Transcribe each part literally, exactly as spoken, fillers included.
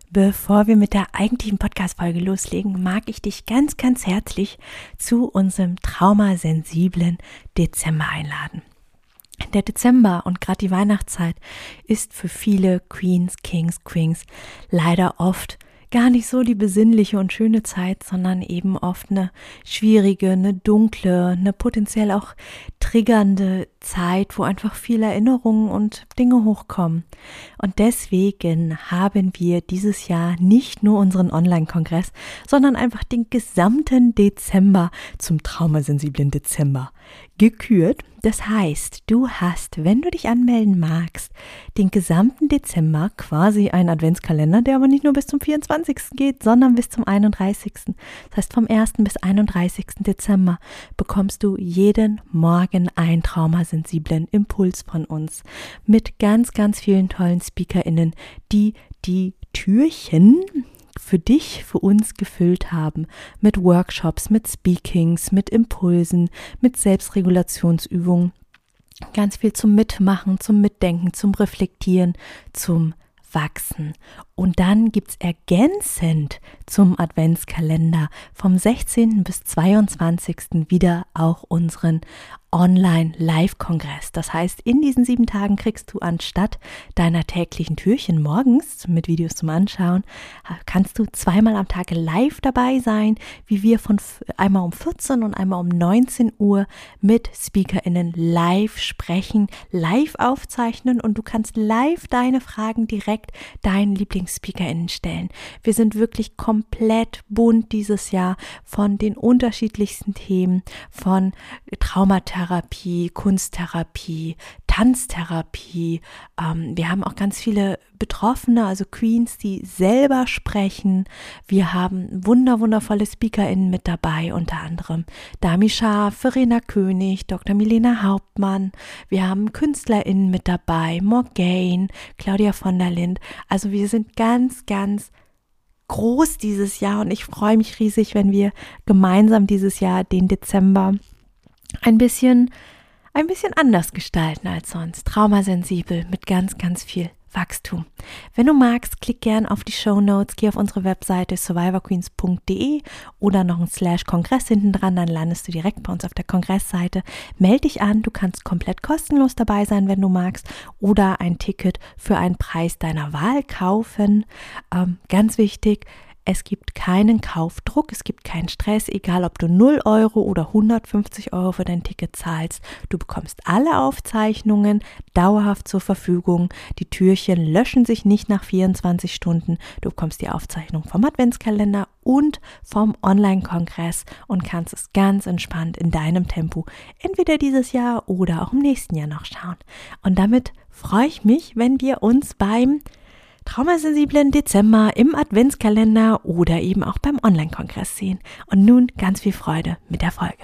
Bevor wir mit der eigentlichen Podcast-Folge loslegen, mag ich dich ganz, ganz herzlich zu unserem traumasensiblen Dezember einladen. Der Dezember und gerade die Weihnachtszeit ist für viele Queens, Kings, Queens leider oft gar nicht so die besinnliche und schöne Zeit, sondern eben oft eine schwierige, eine dunkle, eine potenziell auch triggernde Zeit, wo einfach viele Erinnerungen und Dinge hochkommen. Und deswegen haben wir dieses Jahr nicht nur unseren Online-Kongress, sondern einfach den gesamten Dezember zum traumasensiblen Dezember gekürt. Das heißt, du hast, wenn du dich anmelden magst, den gesamten Dezember quasi einen Adventskalender, der aber nicht nur bis zum vierundzwanzigsten geht, sondern bis zum einunddreißigsten Das heißt, vom ersten bis einunddreißigsten Dezember bekommst du jeden Morgen einen traumasensiblen Impuls von uns mit ganz, ganz vielen tollen SpeakerInnen, die die Türchen für dich, für uns gefüllt haben, mit Workshops, mit Speakings, mit Impulsen, mit Selbstregulationsübungen, ganz viel zum Mitmachen, zum Mitdenken, zum Reflektieren, zum Wachsen. Und dann gibt's ergänzend zum Adventskalender vom sechzehnten bis zweiundzwanzigsten wieder auch unseren Online-Live-Kongress. Das heißt, in diesen sieben Tagen kriegst du anstatt deiner täglichen Türchen morgens mit Videos zum Anschauen, kannst du zweimal am Tag live dabei sein, wie wir von einmal um vierzehn und einmal um neunzehn Uhr mit SpeakerInnen live sprechen, live aufzeichnen und du kannst live deine Fragen direkt deinen LieblingsspeakerInnen stellen. Wir sind wirklich komplett bunt dieses Jahr von den unterschiedlichsten Themen, von Traumatherapie, Therapie, Kunsttherapie, Tanztherapie. Ähm, wir haben auch ganz viele Betroffene, also Queens, die selber sprechen. Wir haben wunder, wundervolle SpeakerInnen mit dabei, unter anderem Dami Scharf, Verena König, Doktor Milena Hauptmann. Wir haben KünstlerInnen mit dabei, Morgane, Claudia von der Lind. Also wir sind ganz, ganz groß dieses Jahr und ich freue mich riesig, wenn wir gemeinsam dieses Jahr den Dezember ein bisschen, ein bisschen anders gestalten als sonst. Traumasensibel mit ganz, ganz viel Wachstum. Wenn du magst, klick gern auf die Shownotes, geh auf unsere Webseite survivor queens punkt de oder noch ein Slash Kongress hinten dran, dann landest du direkt bei uns auf der Kongressseite. Meld dich an, du kannst komplett kostenlos dabei sein, wenn du magst, oder ein Ticket für einen Preis deiner Wahl kaufen. Ähm, ganz wichtig, es gibt keinen Kaufdruck, es gibt keinen Stress, egal ob du null Euro oder hundertfünfzig Euro für dein Ticket zahlst. Du bekommst alle Aufzeichnungen dauerhaft zur Verfügung. Die Türchen löschen sich nicht nach vierundzwanzig Stunden. Du bekommst die Aufzeichnung vom Adventskalender und vom Online-Kongress und kannst es ganz entspannt in deinem Tempo entweder dieses Jahr oder auch im nächsten Jahr noch schauen. Und damit freue ich mich, wenn wir uns beim traumasensiblen Dezember im Adventskalender oder eben auch beim Online-Kongress sehen. Und nun ganz viel Freude mit der Folge.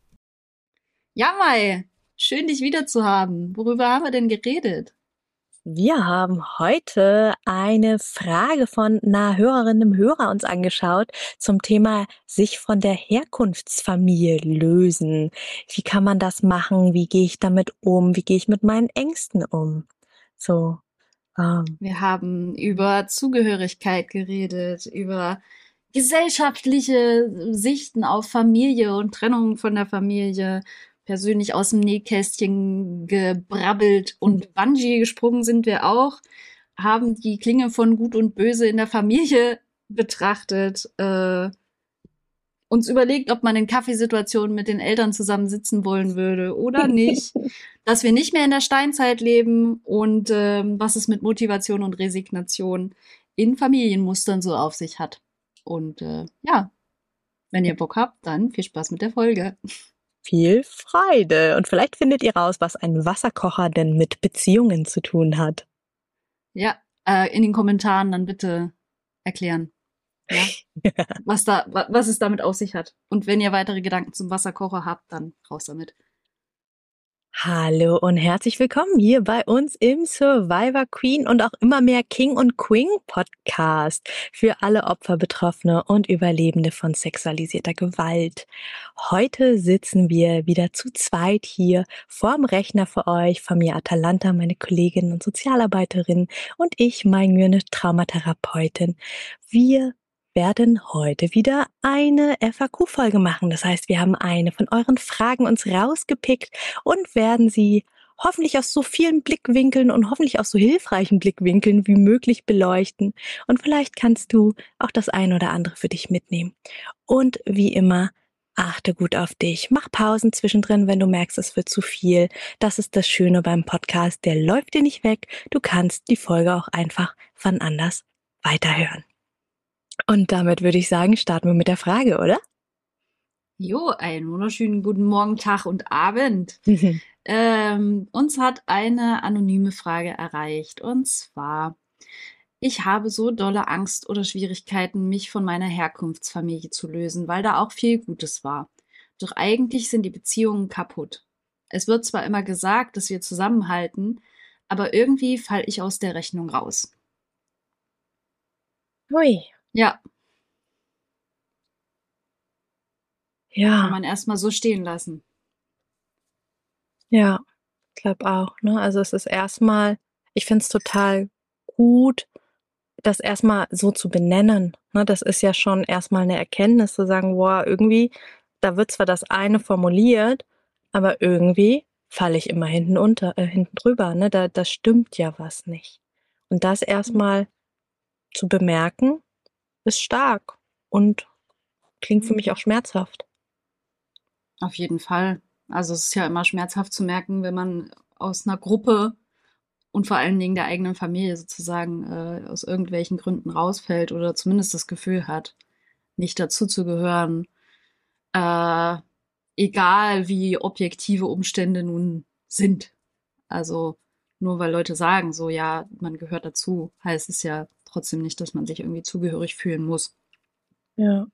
Ja, Mai, schön dich wieder zu haben. Worüber haben wir denn geredet? Wir haben heute eine Frage von einer Hörerin, einem Hörer uns angeschaut zum Thema sich von der Herkunftsfamilie lösen. Wie kann man das machen? Wie gehe ich damit um? Wie gehe ich mit meinen Ängsten um? So. Wir haben über Zugehörigkeit geredet, über gesellschaftliche Sichten auf Familie und Trennung von der Familie, persönlich aus dem Nähkästchen gebrabbelt und Bungee gesprungen sind wir auch, haben die Klinge von Gut und Böse in der Familie betrachtet, äh, uns überlegt, ob man in Kaffeesituationen mit den Eltern zusammen sitzen wollen würde oder nicht, dass wir nicht mehr in der Steinzeit leben und ähm, was es mit Motivation und Resignation in Familienmustern so auf sich hat. Und äh, ja, wenn ihr Bock habt, dann viel Spaß mit der Folge. Viel Freude. Und vielleicht findet ihr raus, was ein Wasserkocher denn mit Beziehungen zu tun hat. Ja, äh, in den Kommentaren dann bitte erklären. Ja, was da, was es damit auf sich hat. Und wenn ihr weitere Gedanken zum Wasserkocher habt, dann raus damit. Hallo und herzlich willkommen hier bei uns im Survivor Queen und auch immer mehr King und Queen Podcast für alle Opfer, Betroffene und Überlebende von sexualisierter Gewalt. Heute sitzen wir wieder zu zweit hier vorm Rechner für euch, von mir Atalanta, meine Kollegin und Sozialarbeiterin, und ich, meine Traumatherapeutin. Wir werden heute wieder eine F A Q-Folge machen. Das heißt, wir haben eine von euren Fragen uns rausgepickt und werden sie hoffentlich aus so vielen Blickwinkeln und hoffentlich aus so hilfreichen Blickwinkeln wie möglich beleuchten. Und vielleicht kannst du auch das eine oder andere für dich mitnehmen. Und wie immer, achte gut auf dich. Mach Pausen zwischendrin, wenn du merkst, es wird zu viel. Das ist das Schöne beim Podcast. Der läuft dir nicht weg. Du kannst die Folge auch einfach wann anders weiterhören. Und damit würde ich sagen, starten wir mit der Frage, oder? Jo, einen wunderschönen guten Morgen, Tag und Abend. ähm, uns hat eine anonyme Frage erreicht, und zwar: Ich habe so dolle Angst oder Schwierigkeiten, mich von meiner Herkunftsfamilie zu lösen, weil da auch viel Gutes war. Doch eigentlich sind die Beziehungen kaputt. Es wird zwar immer gesagt, dass wir zusammenhalten, aber irgendwie falle ich aus der Rechnung raus. Ui. Ja, kann Ja, man erstmal so stehen lassen. ja, ich glaube auch, ne? Also es ist erstmal, ich finde es total gut, das erstmal so zu benennen, ne? Das ist ja schon erstmal eine Erkenntnis, zu sagen: „Boah, irgendwie, da wird zwar das eine formuliert, aber irgendwie falle ich immer hinten unter äh, hinten drüber, ne? Da da stimmt ja was nicht.“ Und das erstmal zu bemerken, ist stark und klingt für mich auch schmerzhaft. Auf jeden Fall. Also es ist ja immer schmerzhaft zu merken, wenn man aus einer Gruppe und vor allen Dingen der eigenen Familie sozusagen äh, aus irgendwelchen Gründen rausfällt oder zumindest das Gefühl hat, nicht dazu zu gehören. Äh, egal wie objektive Umstände nun sind. Also nur weil Leute sagen, so ja, man gehört dazu, heißt es ja trotzdem nicht, dass man sich irgendwie zugehörig fühlen muss. Ja,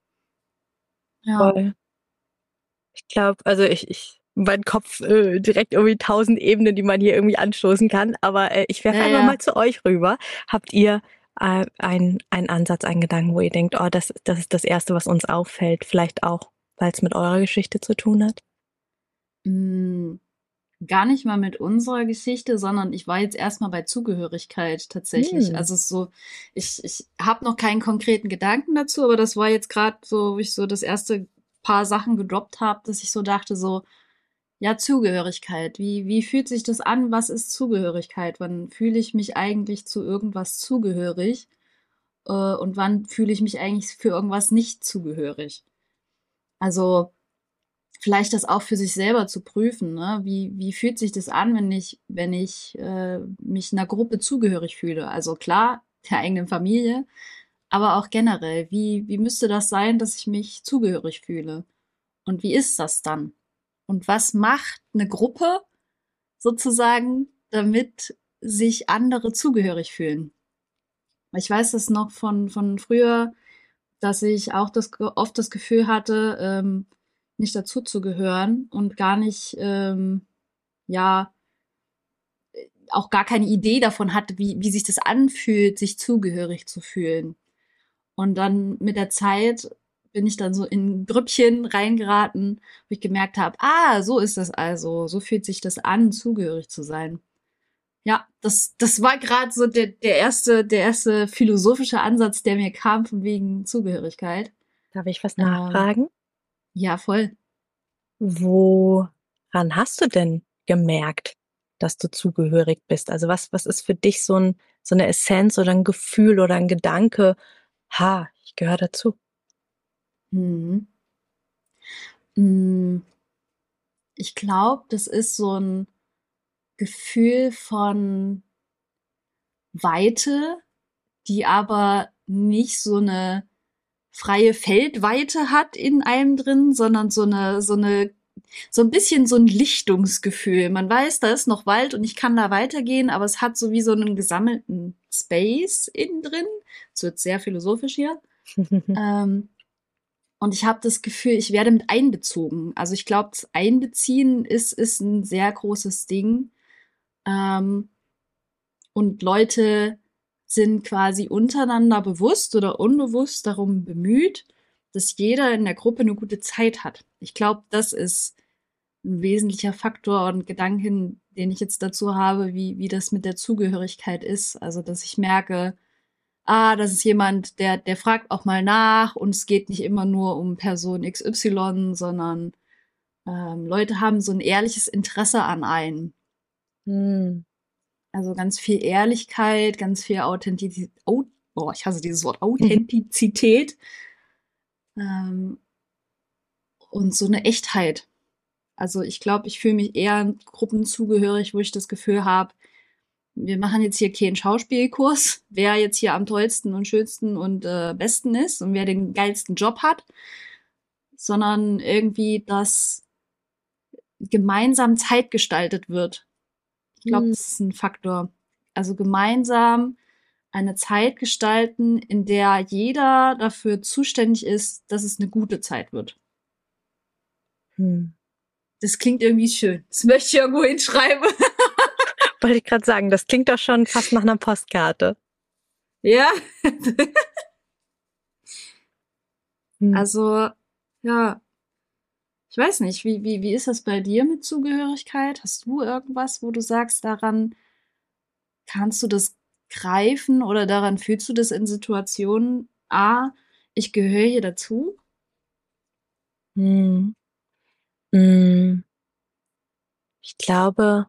Ja. voll. Ich glaube, also ich, ich, mein Kopf äh, direkt irgendwie tausend Ebenen, die man hier irgendwie anstoßen kann. Aber äh, ich werfe Ja, einfach ja. mal zu euch rüber. Habt ihr äh, ein, einen Ansatz, einen Gedanken, wo ihr denkt, oh, das, das ist das Erste, was uns auffällt? Vielleicht auch, weil es mit eurer Geschichte zu tun hat? Mm, gar nicht mal mit unserer Geschichte, sondern ich war jetzt erstmal bei Zugehörigkeit tatsächlich. Hm. Also so, ich, ich habe noch keinen konkreten Gedanken dazu, aber das war jetzt gerade so, wo ich so das erste paar Sachen gedroppt habe, dass ich so dachte, so, ja, Zugehörigkeit. Wie, wie fühlt sich das an? Was ist Zugehörigkeit? Wann fühle ich mich eigentlich zu irgendwas zugehörig? Äh, und wann fühle ich mich eigentlich für irgendwas nicht zugehörig? Also vielleicht das auch für sich selber zu prüfen, ne? Wie, wie fühlt sich das an, wenn ich, wenn ich äh, mich einer Gruppe zugehörig fühle? Also klar, der eigenen Familie, aber auch generell. Wie, wie müsste das sein, dass ich mich zugehörig fühle? Und wie ist das dann? Und was macht eine Gruppe sozusagen, damit sich andere zugehörig fühlen? Ich weiß das noch von, von früher, dass ich auch das, oft das Gefühl hatte, ähm, nicht dazu zu gehören und gar nicht, ähm, ja, auch gar keine Idee davon hatte, wie, wie sich das anfühlt, sich zugehörig zu fühlen. Und dann mit der Zeit bin ich dann so in Grüppchen reingeraten, wo ich gemerkt habe, ah, so ist das also, so fühlt sich das an, zugehörig zu sein. Ja, das, das war gerade so der, der erste, der erste philosophische Ansatz, der mir kam von wegen Zugehörigkeit. Darf ich was Ähm, nachfragen? ja, voll. Woran hast du denn gemerkt, dass du zugehörig bist? Also was, was ist für dich so ein, so eine Essenz oder ein Gefühl oder ein Gedanke? Ha, ich gehöre dazu. Mhm. Mm, Ich glaube, das ist so ein Gefühl von Weite, die aber nicht so eine freie Feldweite hat in einem drin, sondern so eine, so eine, so ein bisschen so ein Lichtungsgefühl. Man weiß, da ist noch Wald und ich kann da weitergehen, aber es hat so wie so einen gesammelten Space innen drin. Es wird sehr philosophisch hier. Ähm, Und ich habe das Gefühl, ich werde mit einbezogen. Also ich glaube, das Einbeziehen ist, ist ein sehr großes Ding. Ähm, und Leute sind quasi untereinander bewusst oder unbewusst darum bemüht, dass jeder in der Gruppe eine gute Zeit hat. Ich glaube, das ist ein wesentlicher Faktor und Gedanken, den ich jetzt dazu habe, wie, wie das mit der Zugehörigkeit ist. Also, dass ich merke, ah, das ist jemand, der, der fragt auch mal nach und es geht nicht immer nur um Person X Y, sondern ähm, Leute haben so ein ehrliches Interesse an einen. Hm. Also ganz viel Ehrlichkeit, ganz viel Authentizität. Oh, oh, ich hasse dieses Wort, Authentizität ähm, und so eine Echtheit. Also ich glaube, ich fühle mich eher Gruppen zugehörig, wo ich das Gefühl habe, wir machen jetzt hier keinen Schauspielkurs, wer jetzt hier am tollsten und schönsten und äh, besten ist und wer den geilsten Job hat, sondern irgendwie, dass gemeinsam Zeit gestaltet wird. Ich glaube, Hm. das ist ein Faktor. Also gemeinsam eine Zeit gestalten, in der jeder dafür zuständig ist, dass es eine gute Zeit wird. Hm. Das klingt irgendwie schön. Das möchte ich irgendwo hinschreiben. Wollte ich gerade sagen, das klingt doch schon fast nach einer Postkarte. Ja. Hm. Also, ja, ich weiß nicht, wie, wie, wie ist das bei dir mit Zugehörigkeit? Hast du irgendwas, wo du sagst, daran kannst du das greifen oder daran fühlst du das in Situationen, ah, ich gehöre hier dazu? Hm. Hm. Ich glaube,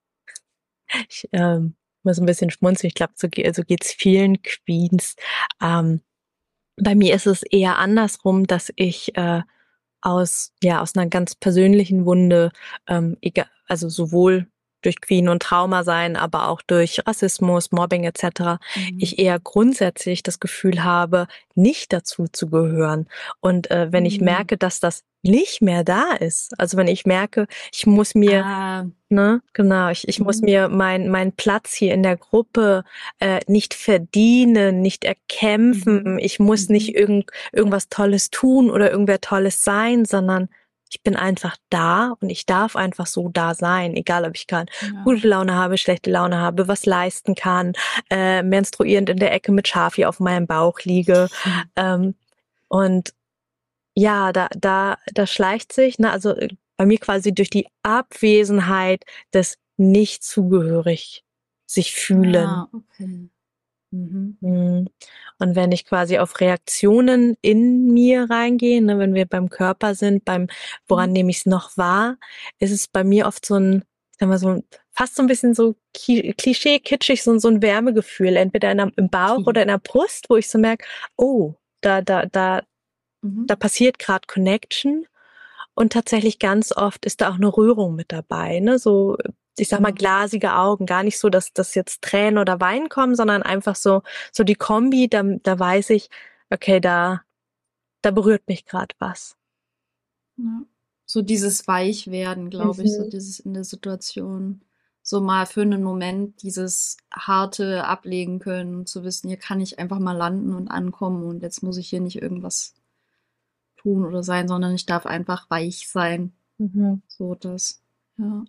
ich ähm, muss ein bisschen schmunzeln. Ich glaube, so, ge so geht's vielen Queens. Ähm, bei mir ist es eher andersrum, dass ich äh, aus ja aus einer ganz persönlichen Wunde, ähm, egal, also sowohl durch Queen und Trauma sein, aber auch durch Rassismus, Mobbing et cetera, Mhm. ich eher grundsätzlich das Gefühl habe, nicht dazu zu gehören. Und äh, wenn ich Mhm. merke, dass das nicht mehr da ist, also wenn ich merke, ich muss mir Ah, Ne, genau. Ich ich muss mhm. mir mein meinen Platz hier in der Gruppe, äh, nicht verdienen, nicht Mhm. erkämpfen. Ich muss nicht Mhm. irgend irgendwas Tolles tun oder irgendwer Tolles sein, sondern ich bin einfach da und ich darf einfach so da sein, egal ob ich grad Ja. gute Laune habe, schlechte Laune habe, was leisten kann, äh, menstruierend in der Ecke mit Schafi auf meinem Bauch liege. Mhm. Ähm, und ja, da da da schleicht sich, ne, also, äh, bei mir quasi durch die Abwesenheit des nicht zugehörig sich fühlen. Ah, okay. Mhm. Mhm. Und wenn ich quasi auf Reaktionen in mir reingehe, ne, wenn wir beim Körper sind, beim woran Mhm. nehme ich's noch wahr, ist es bei mir oft so 'n, sagen wir so 'n fast so 'n bisschen so ki klischee-kitschig, so 'n so 'n Wärmegefühl, entweder in der im Bauch oder in der Brust, wo ich so merke: „Oh, da da da Mhm. da passiert grad Connection." Und tatsächlich ganz oft ist da auch 'ne Rührung mit dabei, ne? So, ich sage mal, Mhm. glasige Augen. Gar nicht so, dass dass jetzt Tränen oder Weinen kommen, sondern einfach so so die Kombi, da da weiß ich, okay, da da berührt mich grad was. Ja. So dieses Weichwerden, glaube ich, so Mhm. dieses in der Situation. So mal für einen Moment dieses harte ablegen können und zu wissen, hier kann ich einfach mal landen und ankommen und jetzt muss ich hier nicht irgendwas tun oder sein, sondern ich darf einfach weich sein. Mhm. So das. Ja,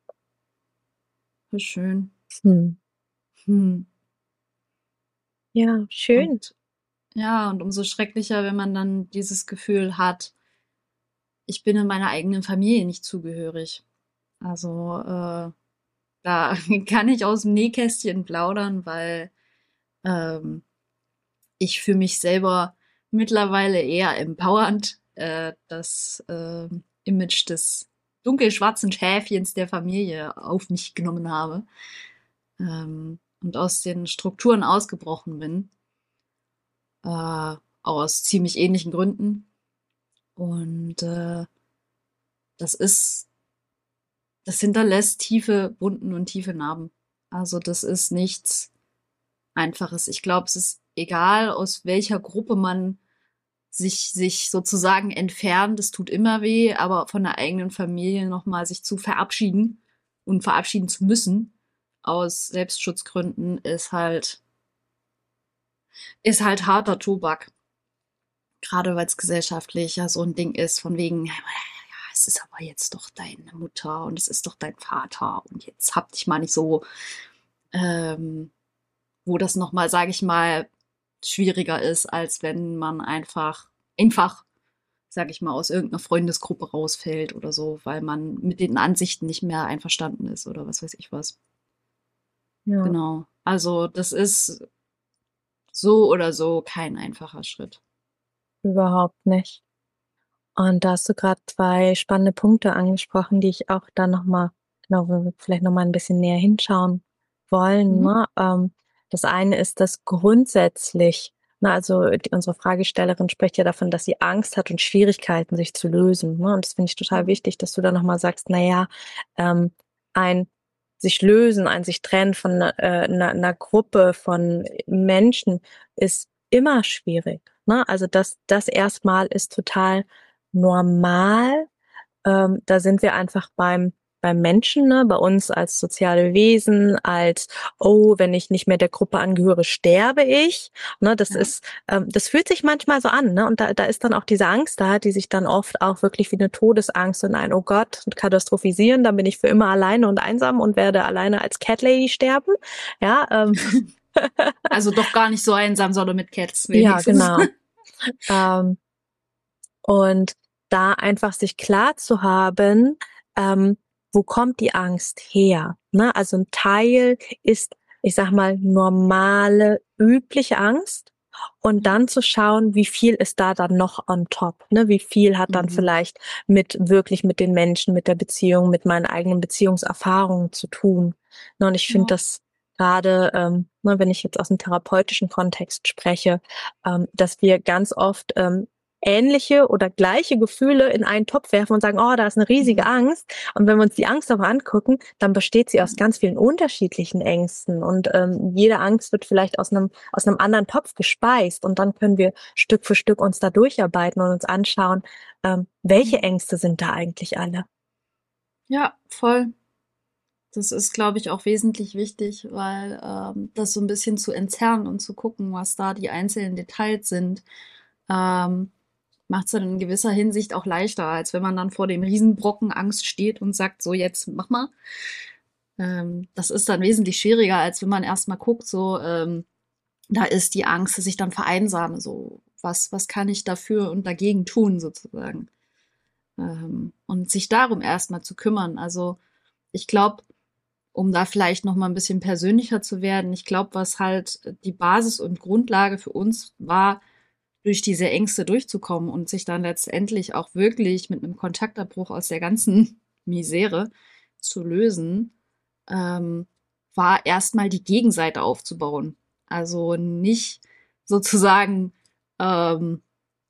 voll schön. Mhm. Hm. Ja, schön. Und ja, und umso schrecklicher, wenn man dann dieses Gefühl hat, ich bin in meiner eigenen Familie nicht zugehörig. Also, äh, da kann ich aus dem Nähkästchen plaudern, weil ähm, ich für mich selber mittlerweile eher empowernd äh, das äh, Image des dunkelschwarzen Schäfchens der Familie auf mich genommen habe ähm, und aus den Strukturen ausgebrochen bin, äh, aus ziemlich ähnlichen Gründen. Und äh, das ist, das hinterlässt tiefe Wunden und tiefe Narben. Also das ist nichts Einfaches. Ich glaube, es ist egal, aus welcher Gruppe man sich, sich sozusagen entfernt. Es tut immer weh, aber von der eigenen Familie nochmal sich zu verabschieden und verabschieden zu müssen aus Selbstschutzgründen ist halt, ist halt harter Tobak. gerade weil es gesellschaftlich ja so ein Ding ist, von wegen, ja, es ist aber jetzt doch deine Mutter und es ist doch dein Vater und jetzt hab dich mal nicht so, ähm, wo das nochmal, sage ich mal, schwieriger ist, als wenn man einfach, einfach, sage ich mal, aus irgendeiner Freundesgruppe rausfällt oder so, weil man mit den Ansichten nicht mehr einverstanden ist oder was weiß ich was. Ja, Genau. Also das ist so oder so kein einfacher Schritt. überhaupt nicht. Und da hast du gerade zwei spannende Punkte angesprochen, die ich auch da nochmal, genau, wo wir vielleicht nochmal ein bisschen näher hinschauen wollen. Mhm. Ne? Ähm, das eine ist, dass grundsätzlich, ne, also die, unsere Fragestellerin spricht ja davon, dass sie Angst hat und Schwierigkeiten, sich zu lösen. Ne? Und das finde ich total Mhm. wichtig, dass du da nochmal sagst, na ja, ähm, ein sich lösen, ein sich trennen von äh, einer, einer Gruppe von Menschen ist immer schwierig. Ne? Also das, das erstmal ist total normal. Ähm, da sind wir einfach beim beim Menschen, ne, bei uns als soziale Wesen, als, oh, wenn ich nicht mehr der Gruppe angehöre, sterbe ich. Ne, das Ja. ist, ähm, das fühlt sich manchmal so an, ne? Und da, da ist dann auch diese Angst da, die sich dann oft auch wirklich wie eine Todesangst und ein, oh Gott, katastrophisieren, dann bin ich für immer alleine und einsam und werde alleine als Cat Lady sterben. Ja, ähm, Also doch gar nicht so einsam, sondern mit Cats ja, wenigstens. genau. Ähm, Und da einfach sich klar zu haben, ähm, wo kommt die Angst her? Ne? Also ein Teil ist, ich sag mal, normale, übliche Angst. Und Ja. dann zu schauen, wie viel ist da dann noch on top, ne? Wie viel hat dann Mhm. vielleicht mit wirklich mit den Menschen, mit der Beziehung, mit meinen eigenen Beziehungserfahrungen zu tun. Ne? Und ich finde Ja. das gerade, ähm, ne, wenn ich jetzt aus dem therapeutischen Kontext spreche, ähm, dass wir ganz oft ähm, ähnliche oder gleiche Gefühle in einen Topf werfen und sagen, oh, da ist eine riesige Mhm. Angst. Und wenn wir uns die Angst aber angucken, dann besteht sie aus ganz vielen unterschiedlichen Ängsten. Und ähm, jede Angst wird vielleicht aus einem aus einem anderen Topf gespeist. Und dann können wir Stück für Stück uns da durcharbeiten und uns anschauen, ähm, welche Ängste sind da eigentlich alle. Ja, voll. Das ist, glaube ich, auch wesentlich wichtig, weil ähm, das so ein bisschen zu entzerren und zu gucken, was da die einzelnen Details sind, ähm, macht es dann in gewisser Hinsicht auch leichter, als wenn man dann vor dem Riesenbrocken Angst steht und sagt, so jetzt mach mal. Ähm, das ist dann wesentlich schwieriger, als wenn man erstmal guckt, so ähm, da ist die Angst, dass ich dann vereinsame, so was, was kann ich dafür und dagegen tun, sozusagen. Ähm, und sich darum erstmal zu kümmern. Also ich glaube, um da vielleicht noch mal ein bisschen persönlicher zu werden, ich glaube, was halt die Basis und Grundlage für uns war, durch diese Ängste durchzukommen und sich dann letztendlich auch wirklich mit einem Kontaktabbruch aus der ganzen Misere zu lösen, ähm, war erstmal die Gegenseite aufzubauen. Also nicht sozusagen ähm,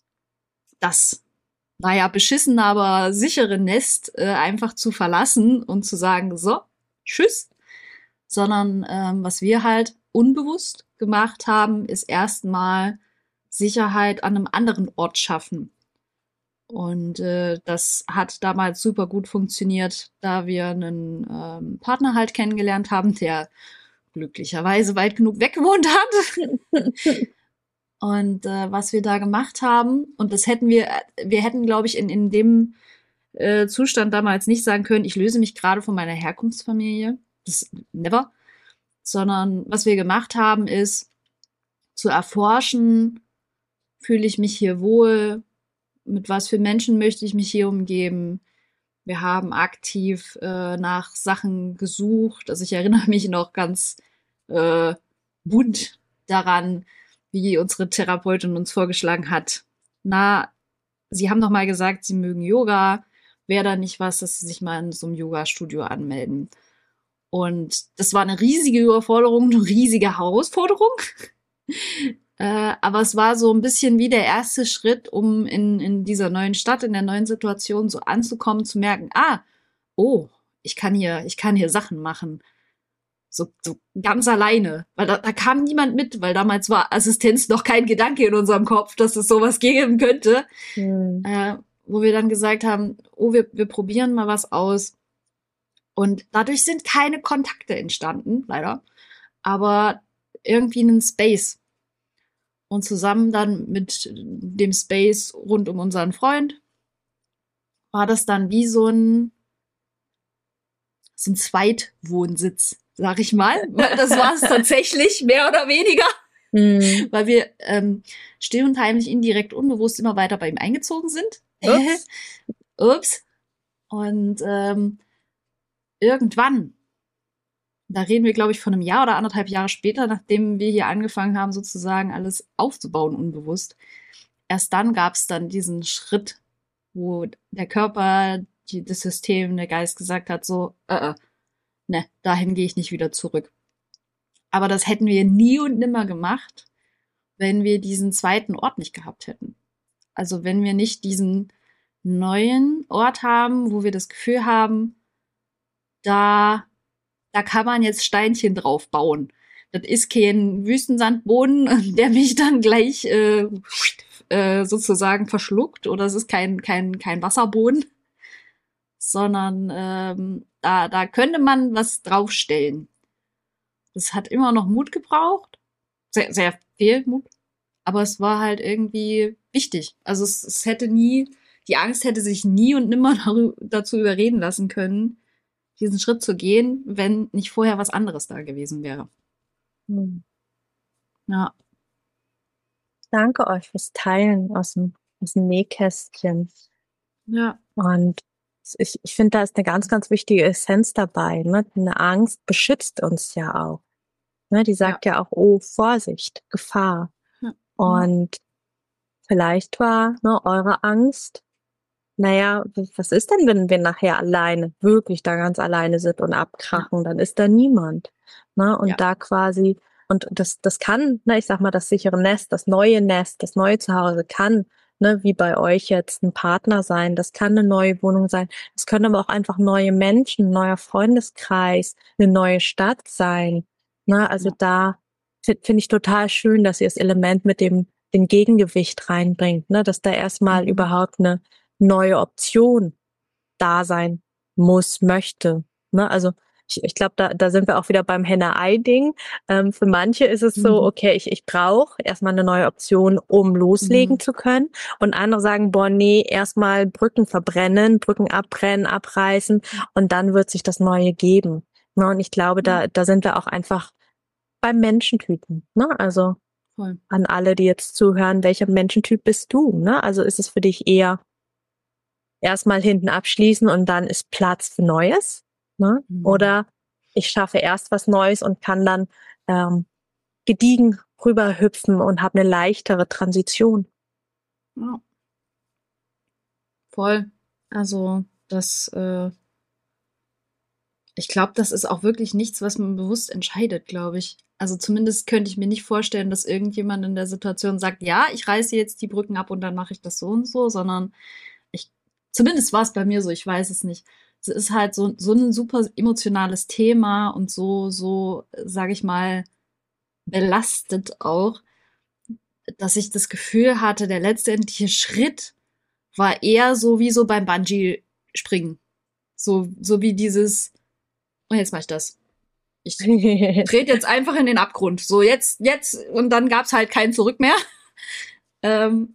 das, naja, beschissene, aber sichere Nest äh, einfach zu verlassen und zu sagen, so, tschüss, sondern ähm, was wir halt unbewusst gemacht haben, ist erstmal Sicherheit an einem anderen Ort schaffen. Und äh, das hat damals super gut funktioniert, da wir einen ähm, Partner halt kennengelernt haben, der glücklicherweise weit genug weg gewohnt hat. Und äh, was wir da gemacht haben, und das hätten wir, wir hätten, glaube ich, in, in dem äh, Zustand damals nicht sagen können, ich löse mich gerade von meiner Herkunftsfamilie. Das never. Sondern was wir gemacht haben, ist zu erforschen, fühle ich mich hier wohl, mit was für Menschen möchte ich mich hier umgeben. Wir haben aktiv äh, nach Sachen gesucht. Also ich erinnere mich noch ganz äh, bunt daran, wie unsere Therapeutin uns vorgeschlagen hat. Na, Sie haben doch mal gesagt, Sie mögen Yoga. Wäre da nicht was, dass Sie sich mal in so einem Yoga-Studio anmelden? Und das war eine riesige Überforderung, eine riesige Herausforderung. Äh, aber es war so ein bisschen wie der erste Schritt, um in, in dieser neuen Stadt, in der neuen Situation so anzukommen, zu merken, ah, oh, ich kann hier, ich kann hier Sachen machen. So, so ganz alleine. Weil da, da kam niemand mit, weil damals war Assistenz noch kein Gedanke in unserem Kopf, dass es sowas geben könnte. Hm. Äh, wo wir dann gesagt haben, oh, wir, wir probieren mal was aus. Und dadurch sind keine Kontakte entstanden, leider. Aber irgendwie einen Space. Und zusammen dann mit dem Space rund um unseren Freund war das dann wie so ein, so ein Zweitwohnsitz, sag ich mal. Das war es tatsächlich, mehr oder weniger. Mhm. Weil wir ähm, still und heimlich, indirekt, unbewusst immer weiter bei ihm eingezogen sind. Ups. Ups. Und ähm, irgendwann, da reden wir, glaube ich, von einem Jahr oder anderthalb Jahre später, nachdem wir hier angefangen haben, sozusagen alles aufzubauen, unbewusst. Erst dann gab es dann diesen Schritt, wo der Körper, die, das System, der Geist gesagt hat, so, äh, äh, ne, dahin gehe ich nicht wieder zurück. Aber das hätten wir nie und nimmer gemacht, wenn wir diesen zweiten Ort nicht gehabt hätten. Also wenn wir nicht diesen neuen Ort haben, wo wir das Gefühl haben, da, da kann man jetzt Steinchen drauf bauen. Das ist kein Wüstensandboden, der mich dann gleich äh, äh, sozusagen verschluckt, oder es ist kein, kein, kein Wasserboden, sondern ähm, da, da könnte man was draufstellen. Das hat immer noch Mut gebraucht, sehr, sehr viel Mut, aber es war halt irgendwie wichtig. Also es, es hätte nie, die Angst hätte sich nie und nimmer dazu überreden lassen können, diesen Schritt zu gehen, wenn nicht vorher was anderes da gewesen wäre. Hm. Ja. Danke euch fürs Teilen aus dem, aus dem Nähkästchen. Ja. Und ich, ich finde, da ist eine ganz, ganz wichtige Essenz dabei. Ne? Eine Angst beschützt uns ja auch. Ne? Die sagt ja, ja auch, oh, Vorsicht, Gefahr. Ja. Und ja. vielleicht war ne, eure Angst, naja, was ist denn, wenn wir nachher alleine, wirklich da ganz alleine sind und abkrachen? Ja. Dann ist da niemand. Ne? Und ja. da quasi, und das, das kann, ne, ich sag mal, das sichere Nest, das neue Nest, das neue Zuhause kann, ne, wie bei euch jetzt ein Partner sein, das kann eine neue Wohnung sein, das können aber auch einfach neue Menschen, ein neuer Freundeskreis, eine neue Stadt sein. Ne? Also ja. da finde find ich total schön, dass ihr das Element mit dem, dem Gegengewicht reinbringt, ne? Dass da erstmal mhm. überhaupt eine neue Option da sein muss, möchte. Ne? Also ich, ich glaube, da, da sind wir auch wieder beim Henne-Ei-Ding. Ähm, für manche ist es mhm. so, okay, ich, ich brauche erstmal eine neue Option, um loslegen mhm. zu können. Und andere sagen, boah, nee, erstmal Brücken verbrennen, Brücken abbrennen, abreißen und dann wird sich das Neue geben. Ne? Und ich glaube, da, da sind wir auch einfach beim Menschentypen. Ne? Also Voll. An alle, die jetzt zuhören, welcher Menschentyp bist du? Ne? Also ist es für dich eher erstmal hinten abschließen und dann ist Platz für Neues, ne? Mhm. Oder ich schaffe erst was Neues und kann dann ähm, gediegen rüberhüpfen und habe eine leichtere Transition. Ja. Voll. Also das, äh, ich glaube, das ist auch wirklich nichts, was man bewusst entscheidet, glaube ich. Also zumindest könnte ich mir nicht vorstellen, dass irgendjemand in der Situation sagt, ja, ich reiße jetzt die Brücken ab und dann mache ich das so und so, sondern ich Zumindest war es bei mir so, ich weiß es nicht. Es ist halt so, so ein super emotionales Thema und so, so, sage ich mal, belastet auch, dass ich das Gefühl hatte, der letztendliche Schritt war eher so wie so beim Bungee-Springen. So, so wie dieses, und jetzt mache ich das. Ich trete jetzt einfach in den Abgrund. So, jetzt, jetzt, und dann gab's halt kein Zurück mehr. ähm,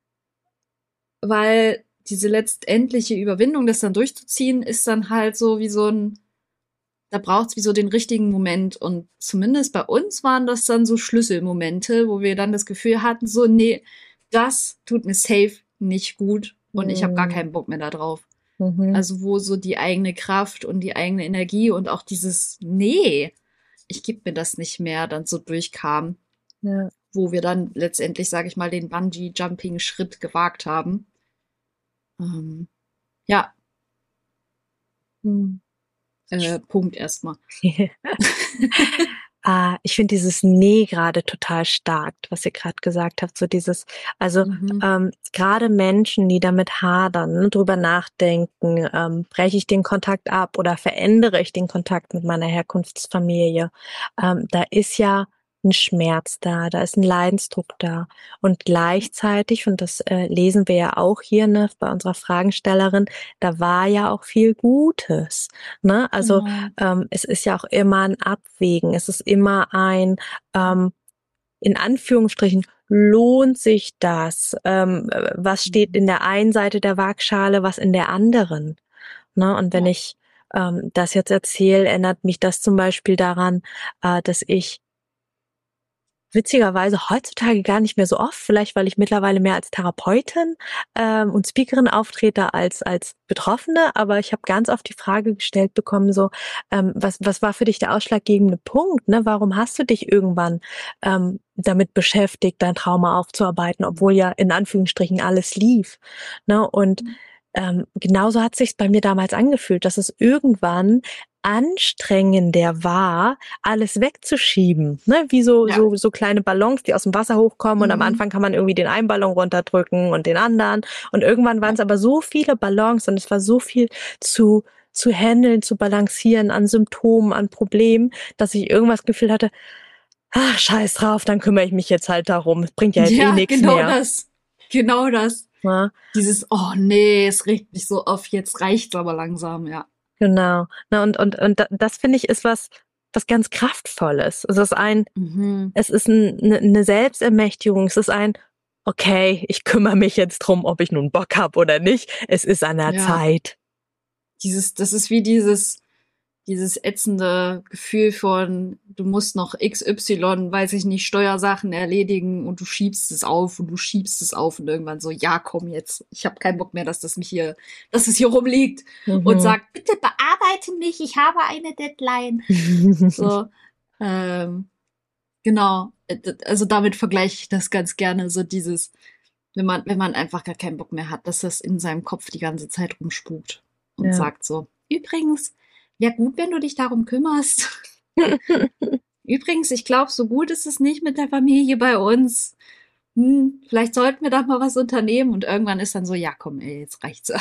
weil diese letztendliche Überwindung, das dann durchzuziehen, ist dann halt so wie so ein, da braucht's wie so den richtigen Moment. Und zumindest bei uns waren das dann so Schlüsselmomente, wo wir dann das Gefühl hatten, so, nee, das tut mir safe nicht gut und mhm. ich habe gar keinen Bock mehr da drauf. Mhm. Also wo so die eigene Kraft und die eigene Energie und auch dieses, nee, ich gebe mir das nicht mehr, dann so durchkam. Ja. Wo wir dann letztendlich, sage ich mal, den Bungee-Jumping-Schritt gewagt haben. Ähm, ja. Hm. Äh, Punkt erstmal. ah, ich finde dieses Nee gerade total stark, was ihr gerade gesagt habt. So dieses, also mhm. ähm, gerade Menschen, die damit hadern, ne, drüber nachdenken, ähm, breche ich den Kontakt ab oder verändere ich den Kontakt mit meiner Herkunftsfamilie. Ähm, da ist ja ein Schmerz da, da ist ein Leidensdruck da. Und gleichzeitig, und das äh, lesen wir ja auch hier, ne, bei unserer Fragenstellerin, da war ja auch viel Gutes. Ne? Also mhm. ähm, es ist ja auch immer ein Abwägen, es ist immer ein, ähm, in Anführungsstrichen, lohnt sich das? Ähm, was steht in der einen Seite der Waagschale, was in der anderen? Ne? Und wenn Ja. ich ähm, das jetzt erzähle, erinnert mich das zum Beispiel daran, äh, dass ich witzigerweise heutzutage gar nicht mehr so oft, vielleicht weil ich mittlerweile mehr als Therapeutin ähm, und Speakerin auftrete als als Betroffene, aber ich habe ganz oft die Frage gestellt bekommen, so, ähm, was was war für dich der ausschlaggebende Punkt, ne? Warum hast du dich irgendwann ähm, damit beschäftigt, dein Trauma aufzuarbeiten, obwohl ja in Anführungsstrichen alles lief, ne? Und ähm, genauso hat sich's bei mir damals angefühlt, dass es irgendwann anstrengender war, alles wegzuschieben, ne? Wie so Ja. so so kleine Ballons, die aus dem Wasser hochkommen und am Mhm. Anfang kann man irgendwie den einen Ballon runterdrücken und den anderen und irgendwann waren Ja. es aber so viele Ballons und es war so viel zu zu handeln, zu balancieren an Symptomen, an Problemen, dass ich irgendwas Gefühl hatte, ach, scheiß drauf, dann kümmere ich mich jetzt halt darum. Es bringt ja jetzt eh Ja, nichts genau mehr. das. Genau das. Ne? Dieses, oh nee, es regt mich so auf, jetzt reicht's aber langsam, ja. Genau. Na, und, und, und da- das finde ich ist was, was ganz Kraftvolles. Es ist ein, Mhm. es ist ein, eine, eine Selbstermächtigung. Es ist ein, okay, ich kümmere mich jetzt drum, ob ich nun Bock habe oder nicht. Es ist an der Ja. Zeit. Dieses, das ist wie dieses, dieses ätzende Gefühl von, du musst noch X Y, weiß ich nicht, Steuersachen erledigen und du schiebst es auf und du schiebst es auf und irgendwann so, ja, komm jetzt, ich habe keinen Bock mehr, dass das mich hier, dass es hier rumliegt und Mhm. sagt, bitte bearbeite mich, ich habe eine Deadline. So, ähm, genau. Also damit vergleiche ich das ganz gerne, so dieses, wenn man, wenn man einfach gar keinen Bock mehr hat, dass das in seinem Kopf die ganze Zeit rumspukt und Ja. sagt so, übrigens, wäre gut, wenn du dich darum kümmerst. Übrigens, ich glaube, so gut ist es nicht mit der Familie bei uns. Hm, vielleicht sollten wir doch mal was unternehmen. Und irgendwann ist dann so, ja, komm, ey, jetzt reicht's.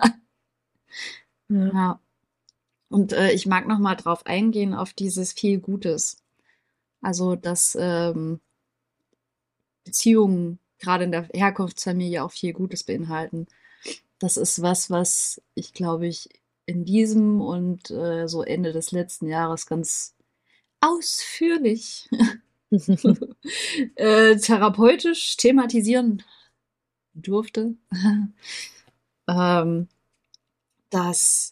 Ja. Ja. Und äh, ich mag noch mal drauf eingehen auf dieses viel Gutes. Also, dass ähm, Beziehungen gerade in der Herkunftsfamilie auch viel Gutes beinhalten. Das ist was, was ich glaube ich in diesem und äh, so Ende des letzten Jahres ganz ausführlich äh, therapeutisch thematisieren durfte, ähm, dass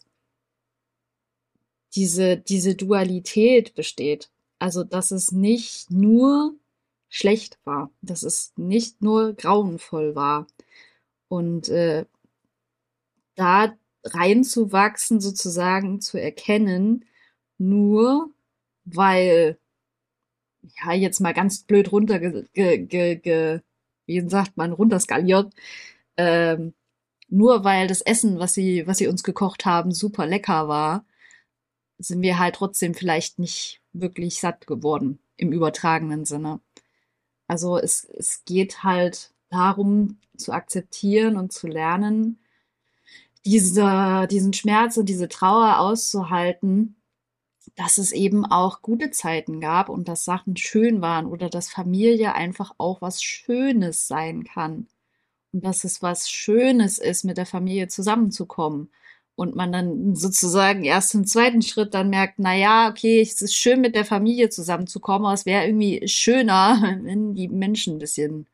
diese, diese Dualität besteht. Also, dass es nicht nur schlecht war, dass es nicht nur grauenvoll war. Und äh, da reinzuwachsen, sozusagen zu erkennen, nur weil, ja, jetzt mal ganz blöd runter, ge, ge, ge, ge, wie sagt man, runterskaliert, ähm, nur weil das Essen, was sie, was sie uns gekocht haben, super lecker war, sind wir halt trotzdem vielleicht nicht wirklich satt geworden, im übertragenen Sinne. Also es, es geht halt darum, zu akzeptieren und zu lernen, diese, diesen Schmerz und diese Trauer auszuhalten, dass es eben auch gute Zeiten gab und dass Sachen schön waren oder dass Familie einfach auch was Schönes sein kann. Und dass es was Schönes ist, mit der Familie zusammenzukommen. Und man dann sozusagen erst im zweiten Schritt dann merkt, na ja, okay, es ist schön, mit der Familie zusammenzukommen, aber es wäre irgendwie schöner, wenn die Menschen ein bisschen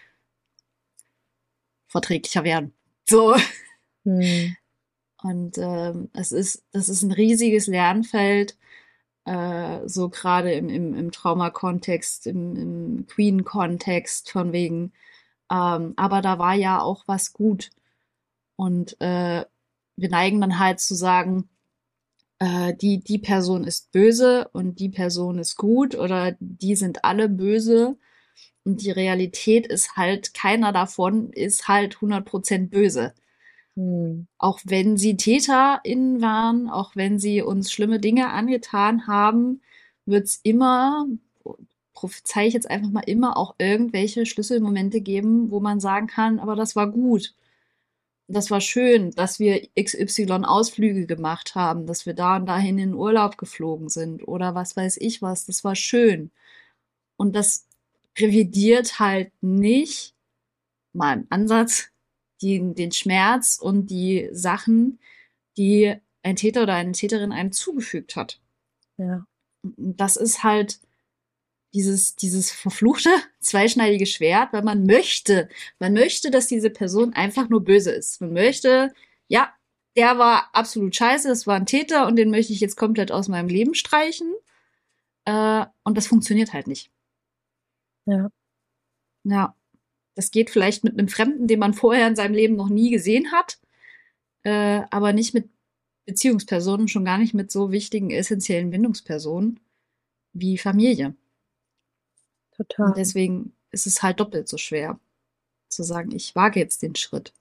verträglicher wären. So. Hm. Und ähm, es ist, das ist ein riesiges Lernfeld, äh, so gerade im, im, im Trauma-Kontext, im, im Queen-Kontext von wegen. Ähm, aber da war ja auch was gut. Und äh, wir neigen dann halt zu sagen, äh, die, die Person ist böse und die Person ist gut oder die sind alle böse. Und die Realität ist halt, keiner davon ist halt hundert Prozent böse. Hm. Auch wenn sie TäterInnen waren, auch wenn sie uns schlimme Dinge angetan haben, wird's immer, prophezei ich jetzt einfach mal, immer auch irgendwelche Schlüsselmomente geben, wo man sagen kann, aber das war gut. Das war schön, dass wir X Y Ausflüge gemacht haben, dass wir da und dahin in den Urlaub geflogen sind oder was weiß ich was. Das war schön. Und das revidiert halt nicht, mal im Ansatz, die, den Schmerz und die Sachen, die ein Täter oder eine Täterin einem zugefügt hat. Ja. Das ist halt dieses, dieses verfluchte, zweischneidige Schwert, weil man möchte, man möchte, dass diese Person einfach nur böse ist. Man möchte, ja, der war absolut scheiße, das war ein Täter und den möchte ich jetzt komplett aus meinem Leben streichen. Äh, und das funktioniert halt nicht. Ja. Ja, das geht vielleicht mit einem Fremden, den man vorher in seinem Leben noch nie gesehen hat, äh, aber nicht mit Beziehungspersonen, schon gar nicht mit so wichtigen, essentiellen Bindungspersonen wie Familie. Und Total. deswegen ist es halt doppelt so schwer zu sagen, ich wage jetzt den Schritt.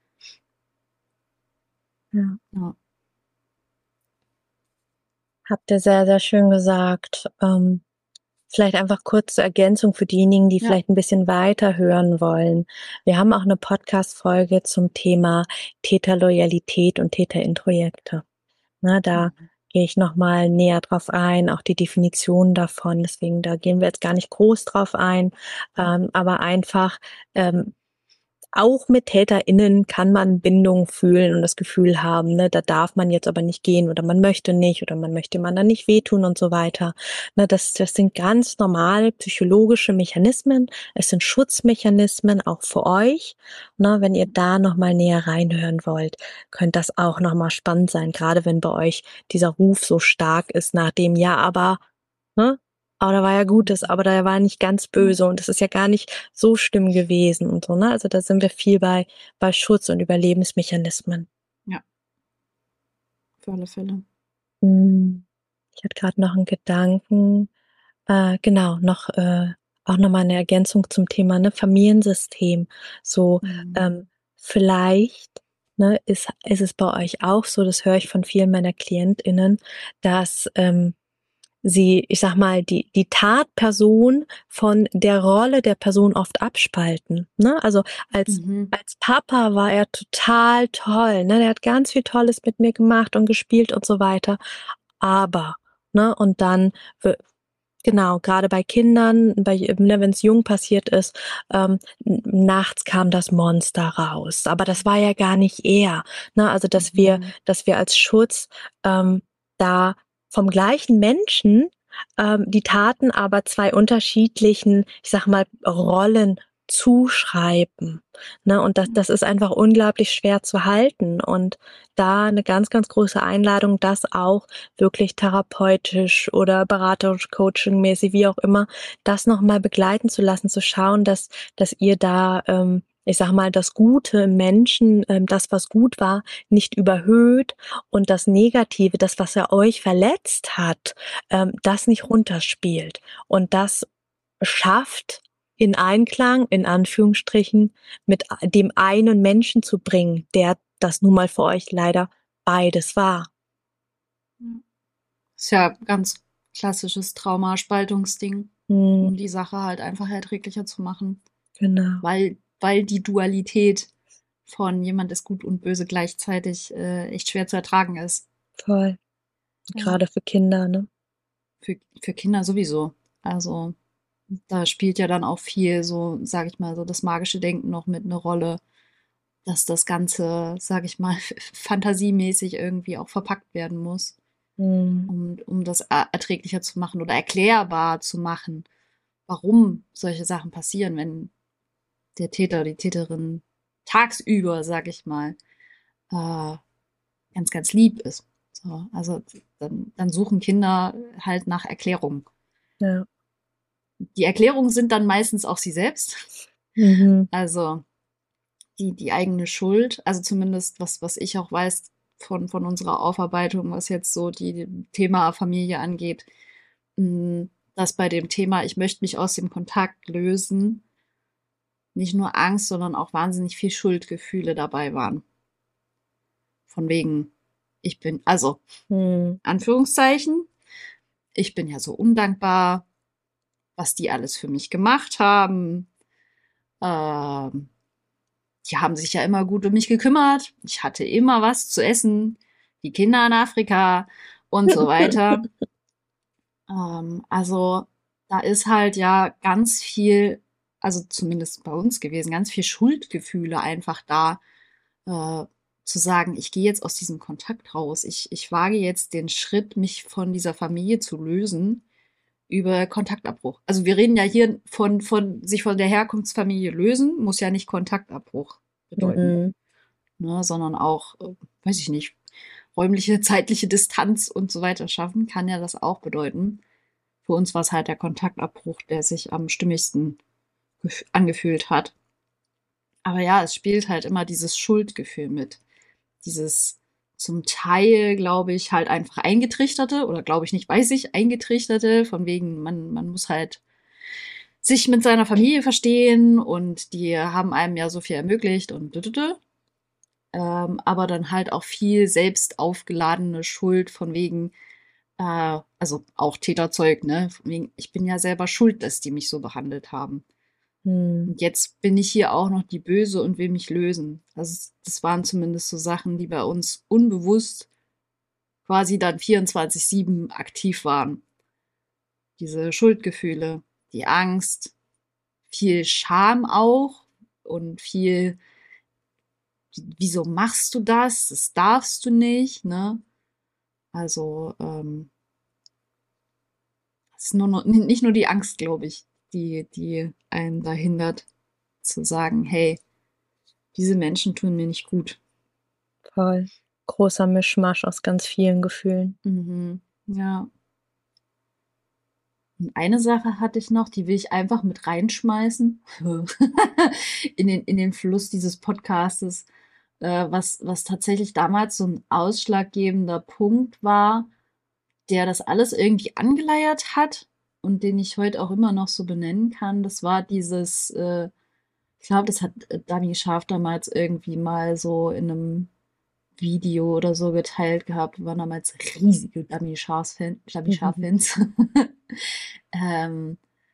Ja. Ja. Habt ihr sehr, sehr schön gesagt. Ähm, vielleicht einfach kurz zur Ergänzung für diejenigen, die Ja. vielleicht ein bisschen weiter hören wollen. Wir haben auch eine Podcast-Folge zum Thema Täterloyalität und Täterintrojekte. Na, da Mhm. gehe ich nochmal näher drauf ein, auch die Definition davon. Deswegen, da gehen wir jetzt gar nicht groß drauf ein, ähm, aber einfach, ähm, auch mit TäterInnen kann man Bindung fühlen und das Gefühl haben, ne, da darf man jetzt aber nicht gehen oder man möchte nicht oder man möchte dem anderen nicht wehtun und so weiter. Ne, das, das sind ganz normale psychologische Mechanismen. Es sind Schutzmechanismen auch für euch. Ne, wenn ihr da nochmal näher reinhören wollt, könnte das auch nochmal spannend sein, gerade wenn bei euch dieser Ruf so stark ist nach dem, ja, aber, ne, aber da war ja Gutes, aber da war nicht ganz böse und das ist ja gar nicht so schlimm gewesen und so, ne? Also da sind wir viel bei, bei Schutz- und Überlebensmechanismen. Ja, für alle Fälle. Hm, Ich hatte gerade noch einen Gedanken, äh, genau, noch, äh, auch nochmal eine Ergänzung zum Thema, ne, Familiensystem. So, Mhm. ähm, vielleicht, ne, ist, ist es bei euch auch so, das höre ich von vielen meiner KlientInnen, dass, ähm, sie, ich sag mal, die, die Tatperson von der Rolle der Person oft abspalten. Ne? Also als, Mhm. als Papa war er total toll. Ne? Der hat ganz viel Tolles mit mir gemacht und gespielt und so weiter. Aber, ne, und dann, w- genau, gerade bei Kindern, bei, ne, wenn es jung passiert ist, ähm, n- nachts kam das Monster raus. Aber das war ja gar nicht er. Ne? Also, dass wir, Mhm. dass wir als Schutz ähm, da vom gleichen Menschen ähm, die Taten aber zwei unterschiedlichen, ich sag mal, Rollen zuschreiben. Ne? Und das, das ist einfach unglaublich schwer zu halten. Und da eine ganz, ganz große Einladung, das auch wirklich therapeutisch oder beraterisch, coachingmäßig, wie auch immer, das nochmal begleiten zu lassen, zu schauen, dass, dass ihr da, ähm, ich sag mal, das Gute im Menschen, ähm, das, was gut war, nicht überhöht und das Negative, das, was er euch verletzt hat, ähm, das nicht runterspielt. Und das schafft, in Einklang, in Anführungsstrichen, mit dem einen Menschen zu bringen, der das nun mal für euch leider beides war. Ist ja ganz klassisches Traumaspaltungsding, Hm, um die Sache halt einfach erträglicher zu machen. genau, Weil, weil die Dualität von jemand ist gut und böse gleichzeitig äh, echt schwer zu ertragen ist. voll. Ja. Gerade für Kinder, ne? Für, für Kinder sowieso. Also da spielt ja dann auch viel so, sage ich mal, so das magische Denken noch mit eine Rolle, dass das Ganze, sage ich mal, fantasiemäßig irgendwie auch verpackt werden muss, Hm, um, um das er- erträglicher zu machen oder erklärbar zu machen, warum solche Sachen passieren, wenn der Täter, die Täterin tagsüber, sage ich mal, äh, ganz, ganz lieb ist. So, also dann, dann suchen Kinder halt nach Erklärungen. ja. Die Erklärungen sind dann meistens auch sie selbst. Mhm. Also die, die eigene Schuld, also zumindest was, was ich auch weiß von, von unserer Aufarbeitung, was jetzt so die Thema Familie angeht, mh, dass bei dem Thema, ich möchte mich aus dem Kontakt lösen, nicht nur Angst, sondern auch wahnsinnig viel Schuldgefühle dabei waren. Von wegen, ich bin, also, Hm. Anführungszeichen, ich bin ja so undankbar, was die alles für mich gemacht haben. Ähm, die haben sich ja immer gut um mich gekümmert. Ich hatte immer was zu essen. Die Kinder in Afrika und so weiter. Ähm, also da ist halt ja ganz viel, also zumindest bei uns gewesen, ganz viel Schuldgefühle einfach da, äh, zu sagen, ich gehe jetzt aus diesem Kontakt raus. Ich, ich wage jetzt den Schritt, mich von dieser Familie zu lösen, über Kontaktabbruch. Also wir reden ja hier von, von sich von der Herkunftsfamilie lösen, muss ja nicht Kontaktabbruch bedeuten, Mhm. ne, sondern auch, äh, weiß ich nicht, räumliche, zeitliche Distanz und so weiter schaffen, kann ja das auch bedeuten. Für uns war es halt der Kontaktabbruch, der sich am stimmigsten gef- angefühlt hat. Aber ja, es spielt halt immer dieses Schuldgefühl mit. Dieses zum Teil, glaube ich, halt einfach eingetrichterte, oder glaube ich nicht, weiß ich, eingetrichterte, von wegen, man, man muss halt sich mit seiner Familie verstehen und die haben einem ja so viel ermöglicht und düdüdü. Ähm, aber dann halt auch viel selbst aufgeladene Schuld von wegen, äh, also auch Täterzeug, ne? Von wegen, ich bin ja selber schuld, dass die mich so behandelt haben. Hm. Und jetzt bin ich hier auch noch die Böse und will mich lösen. Also das waren zumindest so Sachen, die bei uns unbewusst quasi dann vierundzwanzig sieben aktiv waren. Diese Schuldgefühle, die Angst, viel Scham auch und viel, wieso machst du das? Das darfst du nicht, ne? Also, ähm, es ist nur, noch- nicht nur die Angst, glaube ich, die, die einen da hindert, zu sagen, hey, diese Menschen tun mir nicht gut. Voll. Großer Mischmasch aus ganz vielen Gefühlen. Mhm. Ja. Und eine Sache hatte ich noch, die will ich einfach mit reinschmeißen in den, in den Fluss dieses Podcastes, äh, was, was tatsächlich damals so ein ausschlaggebender Punkt war, der das alles irgendwie angeleiert hat und den ich heute auch immer noch so benennen kann. Das war dieses, äh, ich glaube, das hat äh, Dami Scharf damals irgendwie mal so in einem Video oder so geteilt gehabt. Wir waren damals riesige Dami Scharf-Fans. Dami Scharf-Fans. ähm,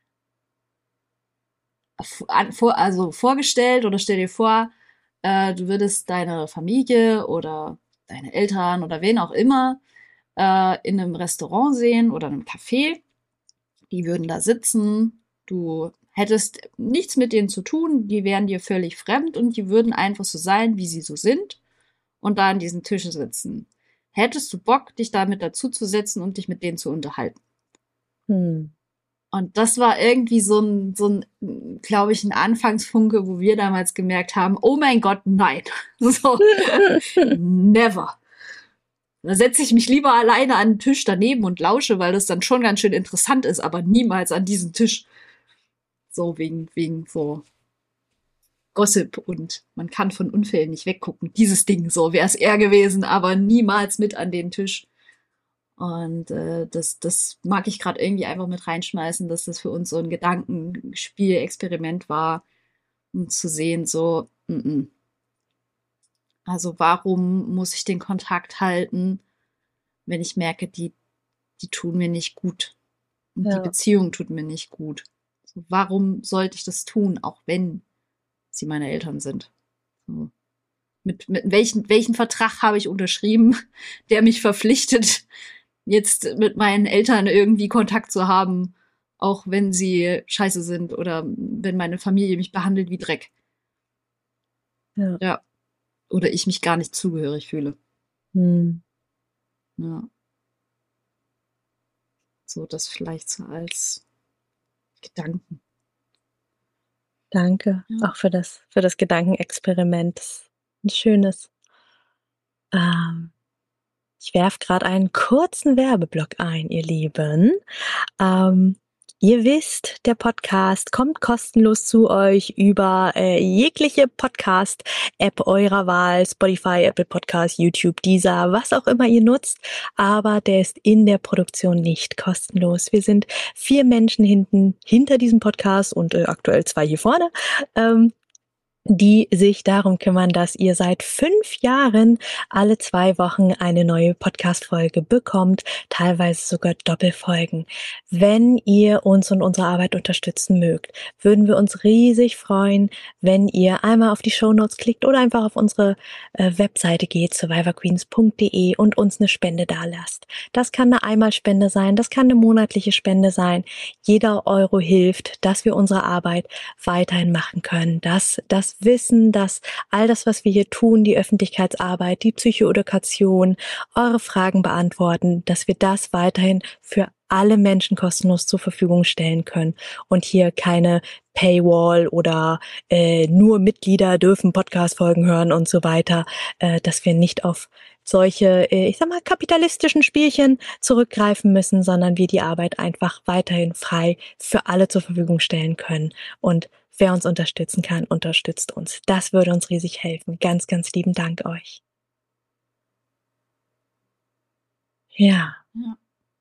an, vor, also vorgestellt oder stell dir vor, äh, du würdest deine Familie oder deine Eltern oder wen auch immer äh, in einem Restaurant sehen oder einem Café. Die würden da sitzen, du hättest nichts mit denen zu tun, die wären dir völlig fremd und die würden einfach so sein, wie sie so sind und da an diesen Tischen sitzen. Hättest du Bock, dich damit dazu zu setzen und dich mit denen zu unterhalten? Hm. Und das war irgendwie so ein, so ein, glaube ich, ein Anfangsfunke, wo wir damals gemerkt haben, oh mein Gott, nein. So, never. Da setze ich mich lieber alleine an den Tisch daneben und lausche, weil das dann schon ganz schön interessant ist, aber niemals an diesen Tisch. So wegen, wegen so Gossip und man kann von Unfällen nicht weggucken. Dieses Ding, so wäre es eher gewesen, aber niemals mit an den Tisch. Und äh, das, das mag ich gerade irgendwie einfach mit reinschmeißen, dass das für uns so ein Gedankenspiel, Experiment war, um zu sehen, so, mm -mm. Also warum muss ich den Kontakt halten, wenn ich merke, die, die tun mir nicht gut und die Ja. Beziehung tut mir nicht gut. So, warum sollte ich das tun, auch wenn sie meine Eltern sind? So. Mit, mit welchen, welchen Vertrag habe ich unterschrieben, der mich verpflichtet, jetzt mit meinen Eltern irgendwie Kontakt zu haben, auch wenn sie scheiße sind oder wenn meine Familie mich behandelt wie Dreck. Ja. Ja. Oder ich mich gar nicht zugehörig fühle. Hm. Ja. So, das vielleicht so als Gedanken. Danke Ja. auch für das, für das Gedankenexperiment. Das ist ein schönes. Ähm, ich werfe gerade einen kurzen Werbeblock ein, ihr Lieben. Ähm, ihr wisst, der Podcast kommt kostenlos zu euch über äh, jegliche Podcast-App eurer Wahl, Spotify, Apple Podcast, YouTube, Deezer, was auch immer ihr nutzt, aber der ist in der Produktion nicht kostenlos. Wir sind vier Menschen hinten hinter diesem Podcast und äh, aktuell zwei hier vorne, ähm, die sich darum kümmern, dass ihr seit fünf Jahren alle zwei Wochen eine neue Podcast-Folge bekommt, teilweise sogar Doppelfolgen. Wenn ihr uns und unsere Arbeit unterstützen mögt, würden wir uns riesig freuen, wenn ihr einmal auf die Shownotes klickt oder einfach auf unsere äh, Webseite geht, survivor queens punkt de und uns eine Spende dalasst. Das kann eine Einmalspende sein, das kann eine monatliche Spende sein. Jeder Euro hilft, dass wir unsere Arbeit weiterhin machen können, dass das das Wissen, dass all das, was wir hier tun, die Öffentlichkeitsarbeit, die Psychoedukation, eure Fragen beantworten, dass wir das weiterhin für alle Menschen kostenlos zur Verfügung stellen können und hier keine Paywall oder äh, nur Mitglieder dürfen Podcast-Folgen hören und so weiter, äh, dass wir nicht auf solche, äh, ich sag mal, kapitalistischen Spielchen zurückgreifen müssen, sondern wir die Arbeit einfach weiterhin frei für alle zur Verfügung stellen können. Und wer uns unterstützen kann, unterstützt uns. Das würde uns riesig helfen. Ganz, ganz lieben Dank euch. Ja. Ja.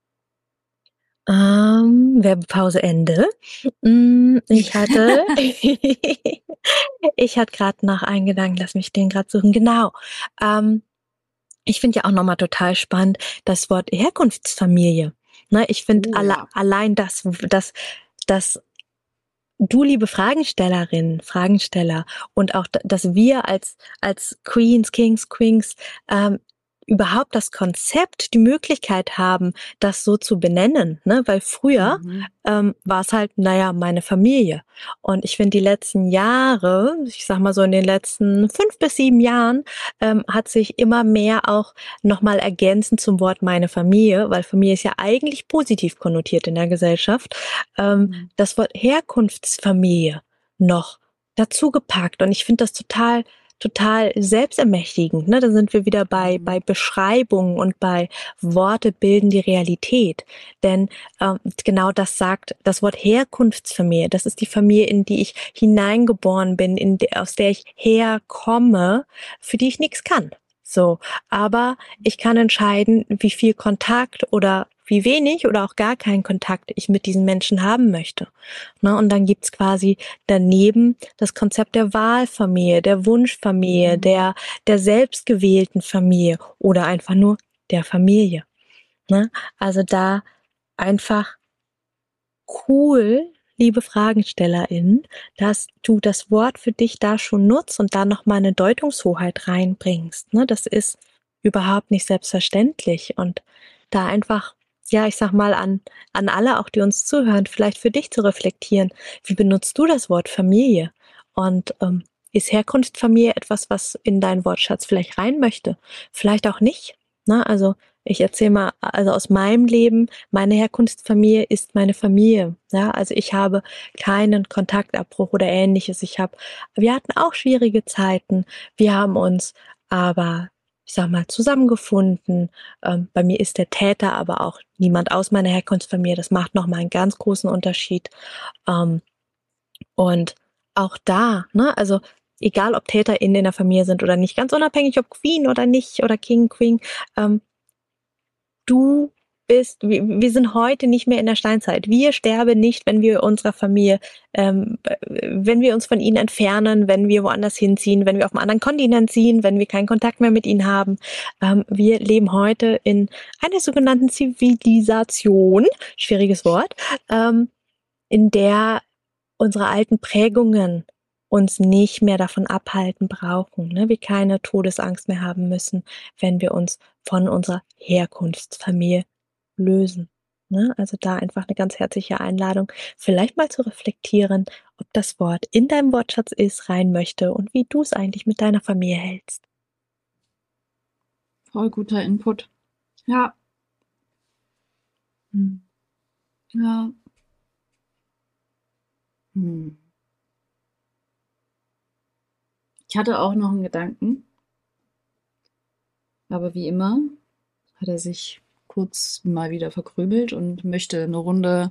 Ähm, Werbepause Ende. Ich hatte, ich hatte gerade noch einen Gedanken, lass mich den gerade suchen. Genau. Ähm, ich finde ja auch nochmal total spannend das Wort Herkunftsfamilie. Ne, ich finde Oh, alle, ja. allein das, das, das du, liebe Fragenstellerin, Fragensteller, und auch, dass wir als als Queens, Kings, Queens ähm, überhaupt das Konzept, die Möglichkeit haben, das so zu benennen, ne? Weil früher Mhm. ähm, war es halt, naja, meine Familie. Und ich finde, die letzten Jahre, ich sag mal so in den letzten fünf bis sieben Jahren, ähm, hat sich immer mehr auch nochmal ergänzend zum Wort meine Familie, weil Familie ist ja eigentlich positiv konnotiert in der Gesellschaft, ähm, Mhm. das Wort Herkunftsfamilie noch dazu gepackt. Und ich finde das total total selbstermächtigend, ne? Da sind wir wieder bei Mhm. bei Beschreibungen und bei Worte bilden die Realität. Denn ähm, genau das sagt das Wort Herkunftsfamilie. Das ist die Familie, in die ich hineingeboren bin, in de, aus der ich herkomme, für die ich nichts kann. So, aber ich kann entscheiden, wie viel Kontakt oder wie wenig oder auch gar keinen Kontakt ich mit diesen Menschen haben möchte. Ne? Und dann gibt's quasi daneben das Konzept der Wahlfamilie, der Wunschfamilie, Mhm. der, der selbstgewählten Familie oder einfach nur der Familie. Ne? Also da einfach cool, liebe FragenstellerInnen, dass du das Wort für dich da schon nutzt und da nochmal eine Deutungshoheit reinbringst. Ne? Das ist überhaupt nicht selbstverständlich und da einfach, ja, ich sag mal an, an alle auch, die uns zuhören, vielleicht für dich zu reflektieren. Wie benutzt du das Wort Familie? Und ähm, ist Herkunftsfamilie etwas, was in deinen Wortschatz vielleicht rein möchte? Vielleicht auch nicht. Ne? Also ich erzähle mal, also aus meinem Leben, meine Herkunftsfamilie ist meine Familie. Ja, also ich habe keinen Kontaktabbruch oder ähnliches. Ich habe, wir hatten auch schwierige Zeiten. Wir haben uns aber, ich sag mal, zusammengefunden. Ähm, bei mir ist der Täter aber auch niemand aus meiner Herkunftsfamilie. Das macht nochmal einen ganz großen Unterschied. Ähm, und auch da, ne, also egal ob TäterInnen in der Familie sind oder nicht, ganz unabhängig ob Queen oder nicht oder King, Queen, ähm, du bist, wir, wir sind heute nicht mehr in der Steinzeit. Wir sterben nicht, wenn wir unserer Familie, ähm, wenn wir uns von ihnen entfernen, wenn wir woanders hinziehen, wenn wir auf einen anderen Kontinent ziehen, wenn wir keinen Kontakt mehr mit ihnen haben. Ähm, wir leben heute in einer sogenannten Zivilisation, schwieriges Wort, ähm, in der unsere alten Prägungen uns nicht mehr davon abhalten brauchen, ne? Wir keine Todesangst mehr haben müssen, wenn wir uns von unserer Herkunftsfamilie lösen. Ne? Also da einfach eine ganz herzliche Einladung, vielleicht mal zu reflektieren, ob das Wort in deinem Wortschatz ist, rein möchte und wie du es eigentlich mit deiner Familie hältst. Voll guter Input. Ja. Hm. Ja. Hm. Ich hatte auch noch einen Gedanken, aber wie immer hat er sich kurz mal wieder verkrümelt und möchte eine Runde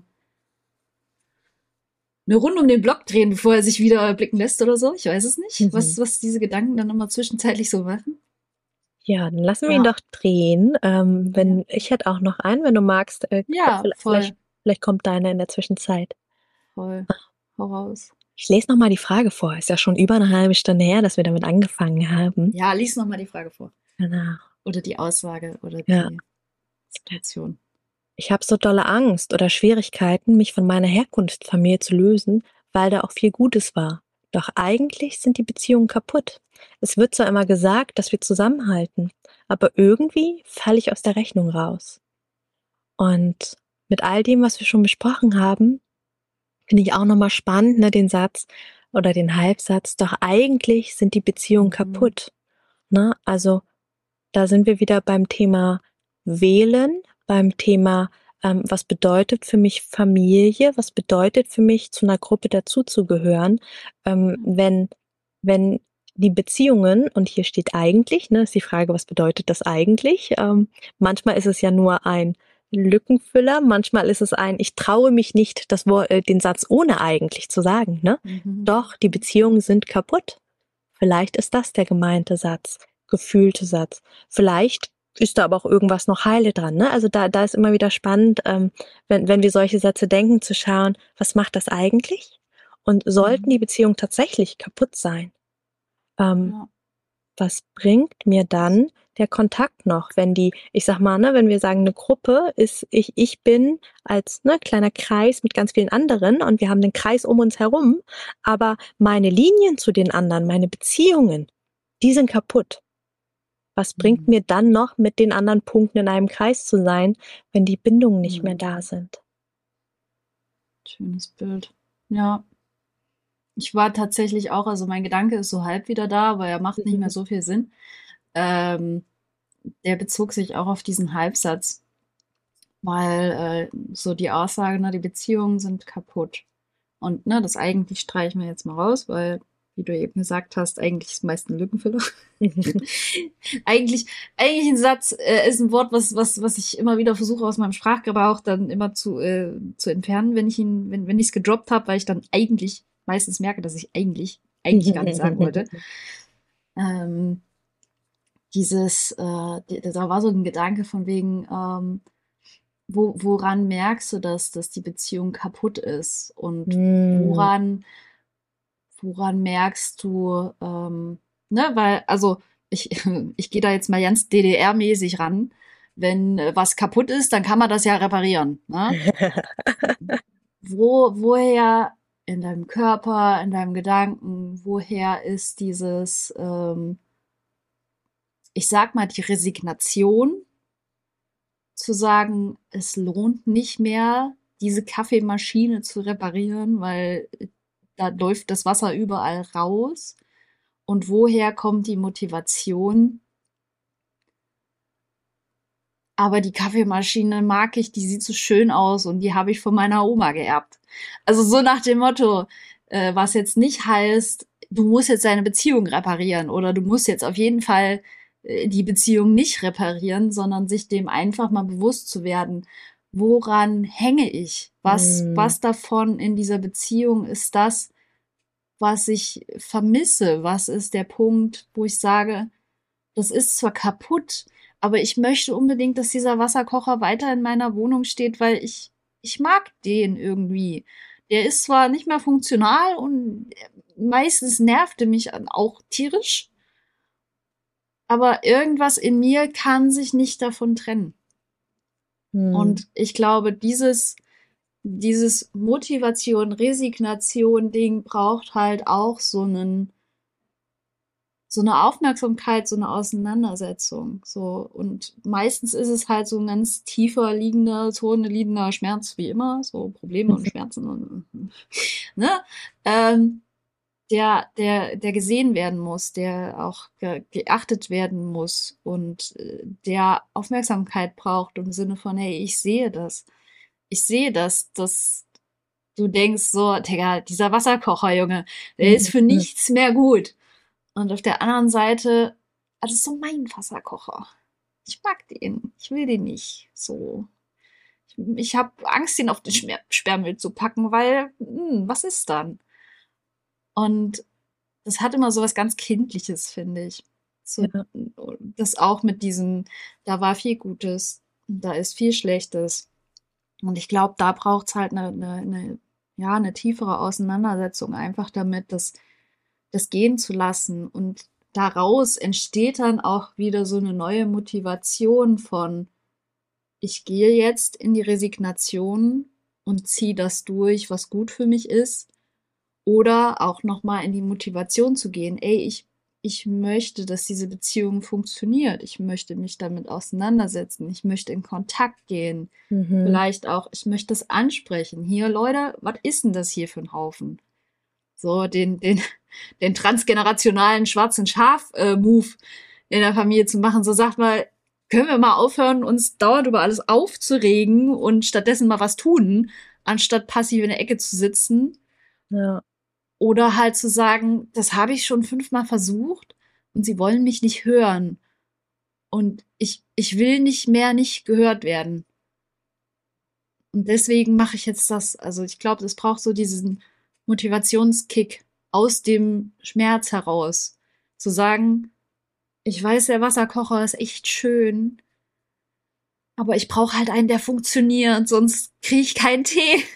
eine Runde um den Block drehen, bevor er sich wieder blicken lässt oder so. Ich weiß es nicht, was, Mhm. was diese Gedanken dann immer zwischenzeitlich so machen. Ja, dann lassen wir ihn Ja, doch drehen. Ähm, ja, wenn, ich hätte auch noch einen, wenn du magst. Äh, ja, vielleicht, voll, vielleicht, vielleicht kommt deiner in der Zwischenzeit. voll. Hau raus. Ich lese noch mal die Frage vor. Ist ja schon über eine halbe Stunde her, dass wir damit angefangen haben. Ja, lies noch mal die Frage vor. Genau. Oder die Aussage oder Ja. die Situation. Ich habe so dolle Angst oder Schwierigkeiten, mich von meiner Herkunftsfamilie zu lösen, weil da auch viel Gutes war. Doch eigentlich sind die Beziehungen kaputt. Es wird zwar immer gesagt, dass wir zusammenhalten, aber irgendwie falle ich aus der Rechnung raus. Und mit all dem, was wir schon besprochen haben, finde ich auch nochmal spannend, ne, den Satz, oder den Halbsatz, doch eigentlich sind die Beziehungen Mhm. kaputt. Ne? Also da sind wir wieder beim Thema Wählen, beim Thema, ähm, was bedeutet für mich Familie, was bedeutet für mich, zu einer Gruppe dazuzugehören, ähm, wenn, wenn die Beziehungen, und hier steht eigentlich, ne, ist die Frage, was bedeutet das eigentlich? Ähm, manchmal ist es ja nur ein Lückenfüller, manchmal ist es ein, ich traue mich nicht, das Wort, äh, den Satz ohne eigentlich zu sagen, ne? Mhm. Doch, die Beziehungen sind kaputt. Vielleicht ist das der gemeinte Satz, gefühlte Satz. Vielleicht ist da aber auch irgendwas noch heile dran, ne? Also da, da ist immer wieder spannend, ähm, wenn, wenn wir solche Sätze denken, zu schauen, was macht das eigentlich? Und sollten Mhm. die Beziehungen tatsächlich kaputt sein, ähm, Ja. was bringt mir dann der Kontakt noch, wenn die, ich sag mal, ne, wenn wir sagen, eine Gruppe ist, ich, ich bin als ne, kleiner Kreis mit ganz vielen anderen und wir haben den Kreis um uns herum, aber meine Linien zu den anderen, meine Beziehungen, die sind kaputt. Was bringt Mhm. mir dann noch, mit den anderen Punkten in einem Kreis zu sein, wenn die Bindungen nicht mehr Mhm. da sind? Schönes Bild. Ja. Ich war tatsächlich auch, also mein Gedanke ist so halb wieder da, aber er macht nicht mehr so viel Sinn. Ähm, der bezog sich auch auf diesen Halbsatz, weil äh, so die Aussage, ne, die Beziehungen sind kaputt. Und ne, das eigentlich streichen wir jetzt mal raus, weil, wie du eben gesagt hast, eigentlich ist meist ein Lückenfüller. eigentlich, eigentlich ein Satz äh, ist ein Wort, was, was, was ich immer wieder versuche aus meinem Sprachgebrauch dann immer zu, äh, zu entfernen, wenn ich ihn, wenn, wenn ich es gedroppt habe, weil ich dann eigentlich meistens merke, dass ich eigentlich, eigentlich gar nicht sagen wollte. Ähm, dieses, äh, die, da war so ein Gedanke von wegen, ähm, wo, woran merkst du das, dass die Beziehung kaputt ist? Und Hm. woran, woran merkst du, ähm, ne, weil, also ich, ich gehe da jetzt mal ganz D D R-mäßig ran. Wenn äh, was kaputt ist, dann kann man das ja reparieren. Ne? Wo, woher in deinem Körper, in deinem Gedanken, woher ist dieses, ähm, ich sag mal, die Resignation zu sagen, es lohnt nicht mehr, diese Kaffeemaschine zu reparieren, weil da läuft das Wasser überall raus. Und woher kommt die Motivation? Aber die Kaffeemaschine mag ich, die sieht so schön aus und die habe ich von meiner Oma geerbt. Also so nach dem Motto, äh, was jetzt nicht heißt, du musst jetzt deine Beziehung reparieren oder du musst jetzt auf jeden Fall äh, die Beziehung nicht reparieren, sondern sich dem einfach mal bewusst zu werden, woran hänge ich? Was, Hm. was davon in dieser Beziehung ist das, was ich vermisse? Was ist der Punkt, wo ich sage, das ist zwar kaputt, aber ich möchte unbedingt, dass dieser Wasserkocher weiter in meiner Wohnung steht, weil ich, ich mag den irgendwie. Der ist zwar nicht mehr funktional und meistens nervte mich auch tierisch, aber irgendwas in mir kann sich nicht davon trennen. Hm. Und ich glaube, dieses, dieses Motivation, Resignation Ding braucht halt auch so einen, so eine Aufmerksamkeit, so eine Auseinandersetzung. So. Und meistens ist es halt so ein ganz tiefer liegender, zugrunde liegender Schmerz, wie immer, so Probleme und Schmerzen und, ne? Ähm, der, der, der gesehen werden muss, der auch ge geachtet werden muss und äh, der Aufmerksamkeit braucht im Sinne von, hey, ich sehe das. Ich sehe das, dass du denkst so, Digga, dieser Wasserkocher, Junge, der ist für Hm. nichts mehr gut. Und auf der anderen Seite, ah, das ist so mein Wasserkocher. Ich mag den. Ich will den nicht. So. Ich, ich habe Angst, ihn auf den Schmer Sperrmüll zu packen, weil, hm, was ist dann? Und das hat immer so was ganz Kindliches, finde ich. So, Ja. das auch mit diesem, da war viel Gutes, da ist viel Schlechtes. Und ich glaube, da braucht es halt eine, eine, eine, ja, eine tiefere Auseinandersetzung einfach damit, das, das gehen zu lassen. Und daraus entsteht dann auch wieder so eine neue Motivation von, ich gehe jetzt in die Resignation und ziehe das durch, was gut für mich ist. Oder auch nochmal in die Motivation zu gehen. Ey, ich, ich möchte, dass diese Beziehung funktioniert. Ich möchte mich damit auseinandersetzen. Ich möchte in Kontakt gehen. Mhm. Vielleicht auch, ich möchte das ansprechen. Hier, Leute, was ist denn das hier für ein Haufen? so den, den, den transgenerationalen schwarzen Schaf-Move in der Familie zu machen. So sagt mal, können wir mal aufhören, uns dauernd über alles aufzuregen und stattdessen mal was tun, anstatt passiv in der Ecke zu sitzen. Ja. Oder halt zu sagen, das habe ich schon fünfmal versucht und sie wollen mich nicht hören. Und ich, ich will nicht mehr nicht gehört werden. Und deswegen mache ich jetzt das. Also ich glaube, es braucht so diesen Motivationskick aus dem Schmerz heraus. Zu sagen, ich weiß, der Wasserkocher ist echt schön, aber ich brauche halt einen, der funktioniert, sonst kriege ich keinen Tee.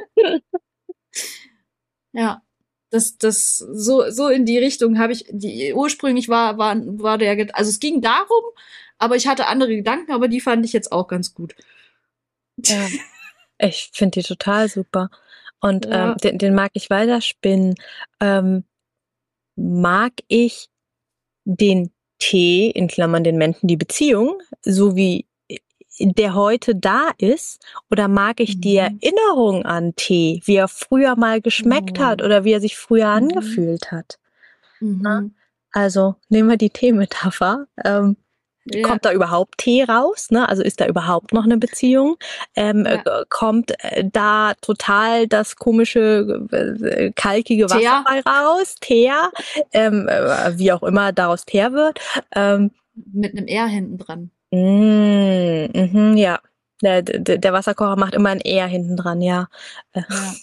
Ja, das, das, so, so in die Richtung habe ich, die, ursprünglich war, war, war der, Ged- also es ging darum, aber ich hatte andere Gedanken, aber die fand ich jetzt auch ganz gut. Ja. Ich finde die total super. Und Ja. ähm, den, den mag ich weiterspinnen. Ähm, mag ich den Tee, in Klammern den Menschen, die Beziehung, so wie der heute da ist, oder mag ich die Mhm. Erinnerung an Tee, wie er früher mal geschmeckt Oh. hat oder wie er sich früher Mhm. angefühlt hat? Mhm. Also nehmen wir die Teemetapher. Ähm, Ja. Kommt da überhaupt Tee raus? Ne? Also ist da überhaupt noch eine Beziehung? Ähm, Ja. äh, kommt äh, da total das komische, äh, kalkige Wasser Teer. bei raus? Teer? Ähm, äh, wie auch immer daraus Teer wird. Ähm, Mit einem R hinten dran. mm, mhm, ja. Der, der, der Wasserkocher macht immer ein R hinten dran, ja. Äh, Ja.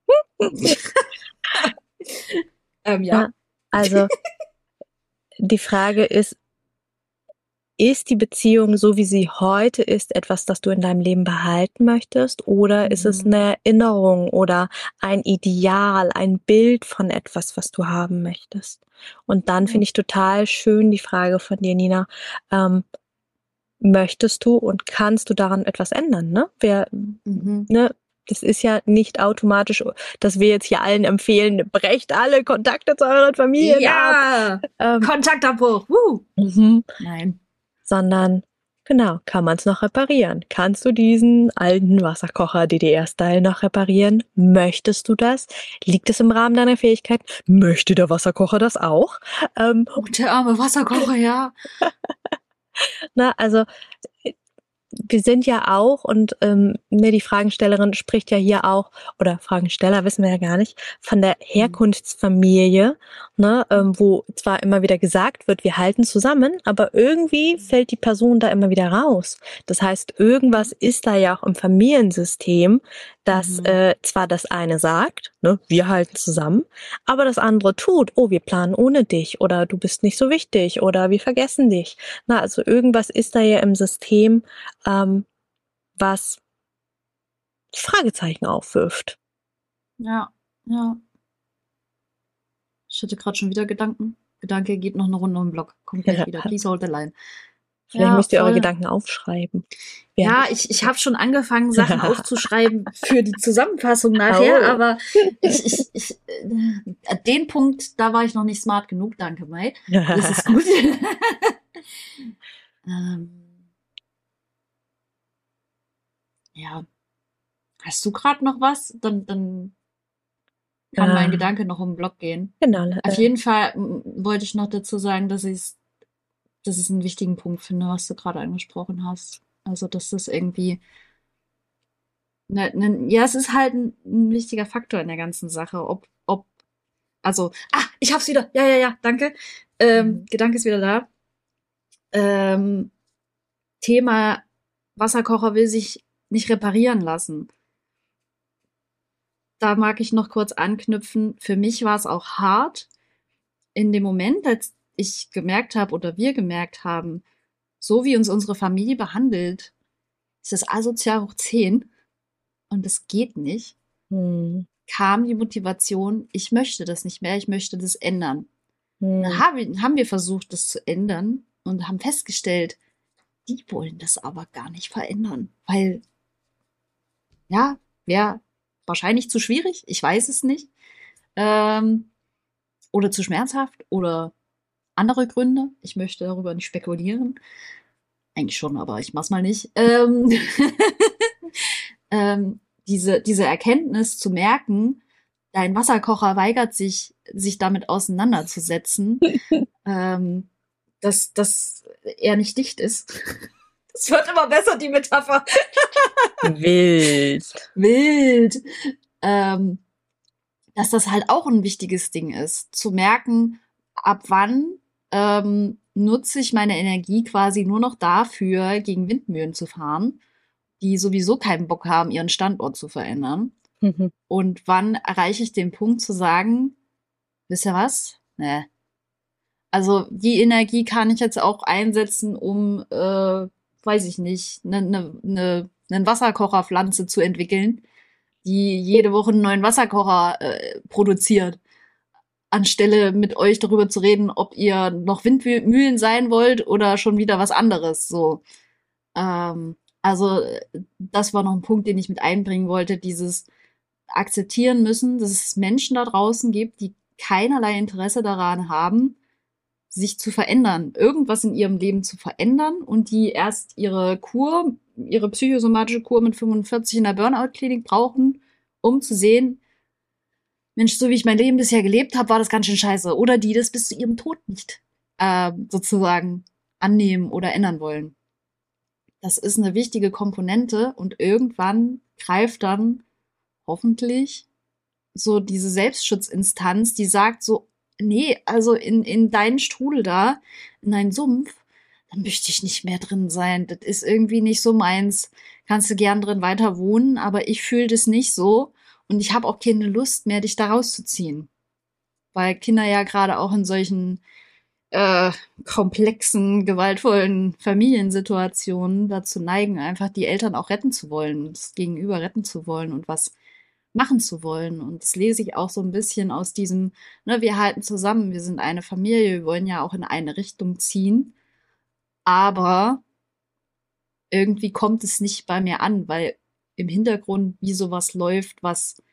ähm, ja. ja. Also die Frage ist, ist die Beziehung, so wie sie heute ist, etwas, das du in deinem Leben behalten möchtest? Oder ist es Mhm. eine Erinnerung oder ein Ideal, ein Bild von etwas, was du haben möchtest? Und dann finde ich total schön die Frage von dir, Nina, ähm, möchtest du und kannst du daran etwas ändern? Ne? Wer, Mhm. ne? Das ist ja nicht automatisch, dass wir jetzt hier allen empfehlen, brecht alle Kontakte zu euren Familien ab. Ja. Ähm, Kontaktabbruch. Uh. mhm. Nein. Sondern, genau, kann man es noch reparieren? Kannst du diesen alten Wasserkocher D D R-Style noch reparieren? Möchtest du das? Liegt es im Rahmen deiner Fähigkeit? Möchte der Wasserkocher das auch? Ähm, Oh, der arme Wasserkocher, ja. na, also wir sind ja auch, und ähm, ne, die Fragestellerin spricht ja hier auch, oder Fragensteller wissen wir ja gar nicht, von der Herkunftsfamilie, ne, ähm, wo zwar immer wieder gesagt wird, wir halten zusammen, aber irgendwie fällt die Person da immer wieder raus. Das heißt, irgendwas ist da ja auch im Familiensystem, das Mhm. äh, zwar das eine sagt, ne, wir halten zusammen, aber das andere tut, oh, wir planen ohne dich, oder du bist nicht so wichtig, oder wir vergessen dich. Na, also irgendwas ist da ja im System, ähm, was Fragezeichen aufwirft. Ja, ja. Ich hatte gerade schon wieder Gedanken. Gedanke geht noch eine Runde um den Block. Kommt gleich wieder. Please hold the line. Vielleicht Ja, müsst ihr eure voll. Gedanken aufschreiben. Ja, ich, ich habe schon angefangen, Sachen aufzuschreiben für die Zusammenfassung nachher, Oh. aber ich, ich, ich, äh, den Punkt, da war ich noch nicht smart genug. Danke, Mai. Das ist gut. ähm, ja. Hast du gerade noch was? Dann, dann kann Ja. mein Gedanke noch um den Block gehen. Genau. Auf Äh, jeden Fall m, wollte ich noch dazu sagen, dass ich dass ich einen wichtigen Punkt finde, was du gerade angesprochen hast. Also, dass das irgendwie, ne, ne, ja, es ist halt ein, ein wichtiger Faktor in der ganzen Sache. Ob, ob, also, ah, ich hab's wieder. Ja, ja, ja, danke. Ähm, Mhm. Gedanke ist wieder da. Ähm, Thema Wasserkocher will sich nicht reparieren lassen. Da mag ich noch kurz anknüpfen. Für mich war es auch hart in dem Moment, als ich gemerkt habe oder wir gemerkt haben, so wie uns unsere Familie behandelt, ist das asozial hoch zehn und es geht nicht, Hm. kam die Motivation, ich möchte das nicht mehr, ich möchte das ändern. Hm. Dann haben, haben wir versucht, das zu ändern und haben festgestellt, die wollen das aber gar nicht verändern, weil, ja, wäre wahrscheinlich zu schwierig, ich weiß es nicht, ähm, oder zu schmerzhaft oder andere Gründe. Ich möchte darüber nicht spekulieren. Eigentlich schon, aber ich mach's mal nicht. Ähm, ähm, diese, diese Erkenntnis zu merken, dein Wasserkocher weigert sich, sich damit auseinanderzusetzen, ähm, dass, dass er nicht dicht ist. Es wird immer besser, die Metapher. Wild. Wild. Ähm, dass das halt auch ein wichtiges Ding ist, zu merken, ab wann ähm, nutze ich meine Energie quasi nur noch dafür, gegen Windmühlen zu fahren, die sowieso keinen Bock haben, ihren Standort zu verändern. Mhm. Und wann erreiche ich den Punkt zu sagen, wisst ihr was? Nee. Also die Energie kann ich jetzt auch einsetzen, um, äh, weiß ich nicht, eine ne, ne, ne Wasserkocherpflanze zu entwickeln, die jede Woche einen neuen Wasserkocher äh, produziert. Anstelle mit euch darüber zu reden, ob ihr noch Windmühlen sein wollt oder schon wieder was anderes. So, ähm, also das war noch ein Punkt, den ich mit einbringen wollte, dieses akzeptieren müssen, dass es Menschen da draußen gibt, die keinerlei Interesse daran haben, sich zu verändern, irgendwas in ihrem Leben zu verändern und die erst ihre Kur, ihre psychosomatische Kur mit fünfundvierzig in der Burnout-Klinik brauchen, um zu sehen, Mensch, so wie ich mein Leben bisher gelebt habe, war das ganz schön scheiße. Oder die das bis zu ihrem Tod nicht äh, sozusagen annehmen oder ändern wollen. Das ist eine wichtige Komponente und irgendwann greift dann hoffentlich so diese Selbstschutzinstanz, die sagt so, nee, also in, in deinen Strudel da, in deinen Sumpf, dann möchte ich nicht mehr drin sein. Das ist irgendwie nicht so meins. Kannst du gern drin weiter wohnen, aber ich fühle das nicht so. Und ich habe auch keine Lust mehr, dich da rauszuziehen. Weil Kinder ja gerade auch in solchen äh, komplexen, gewaltvollen Familiensituationen dazu neigen, einfach die Eltern auch retten zu wollen, das Gegenüber retten zu wollen und was machen zu wollen. Und das lese ich auch so ein bisschen aus diesem, ne, wir halten zusammen, wir sind eine Familie, wir wollen ja auch in eine Richtung ziehen. Aber irgendwie kommt es nicht bei mir an, weil im Hintergrund wie sowas läuft, was,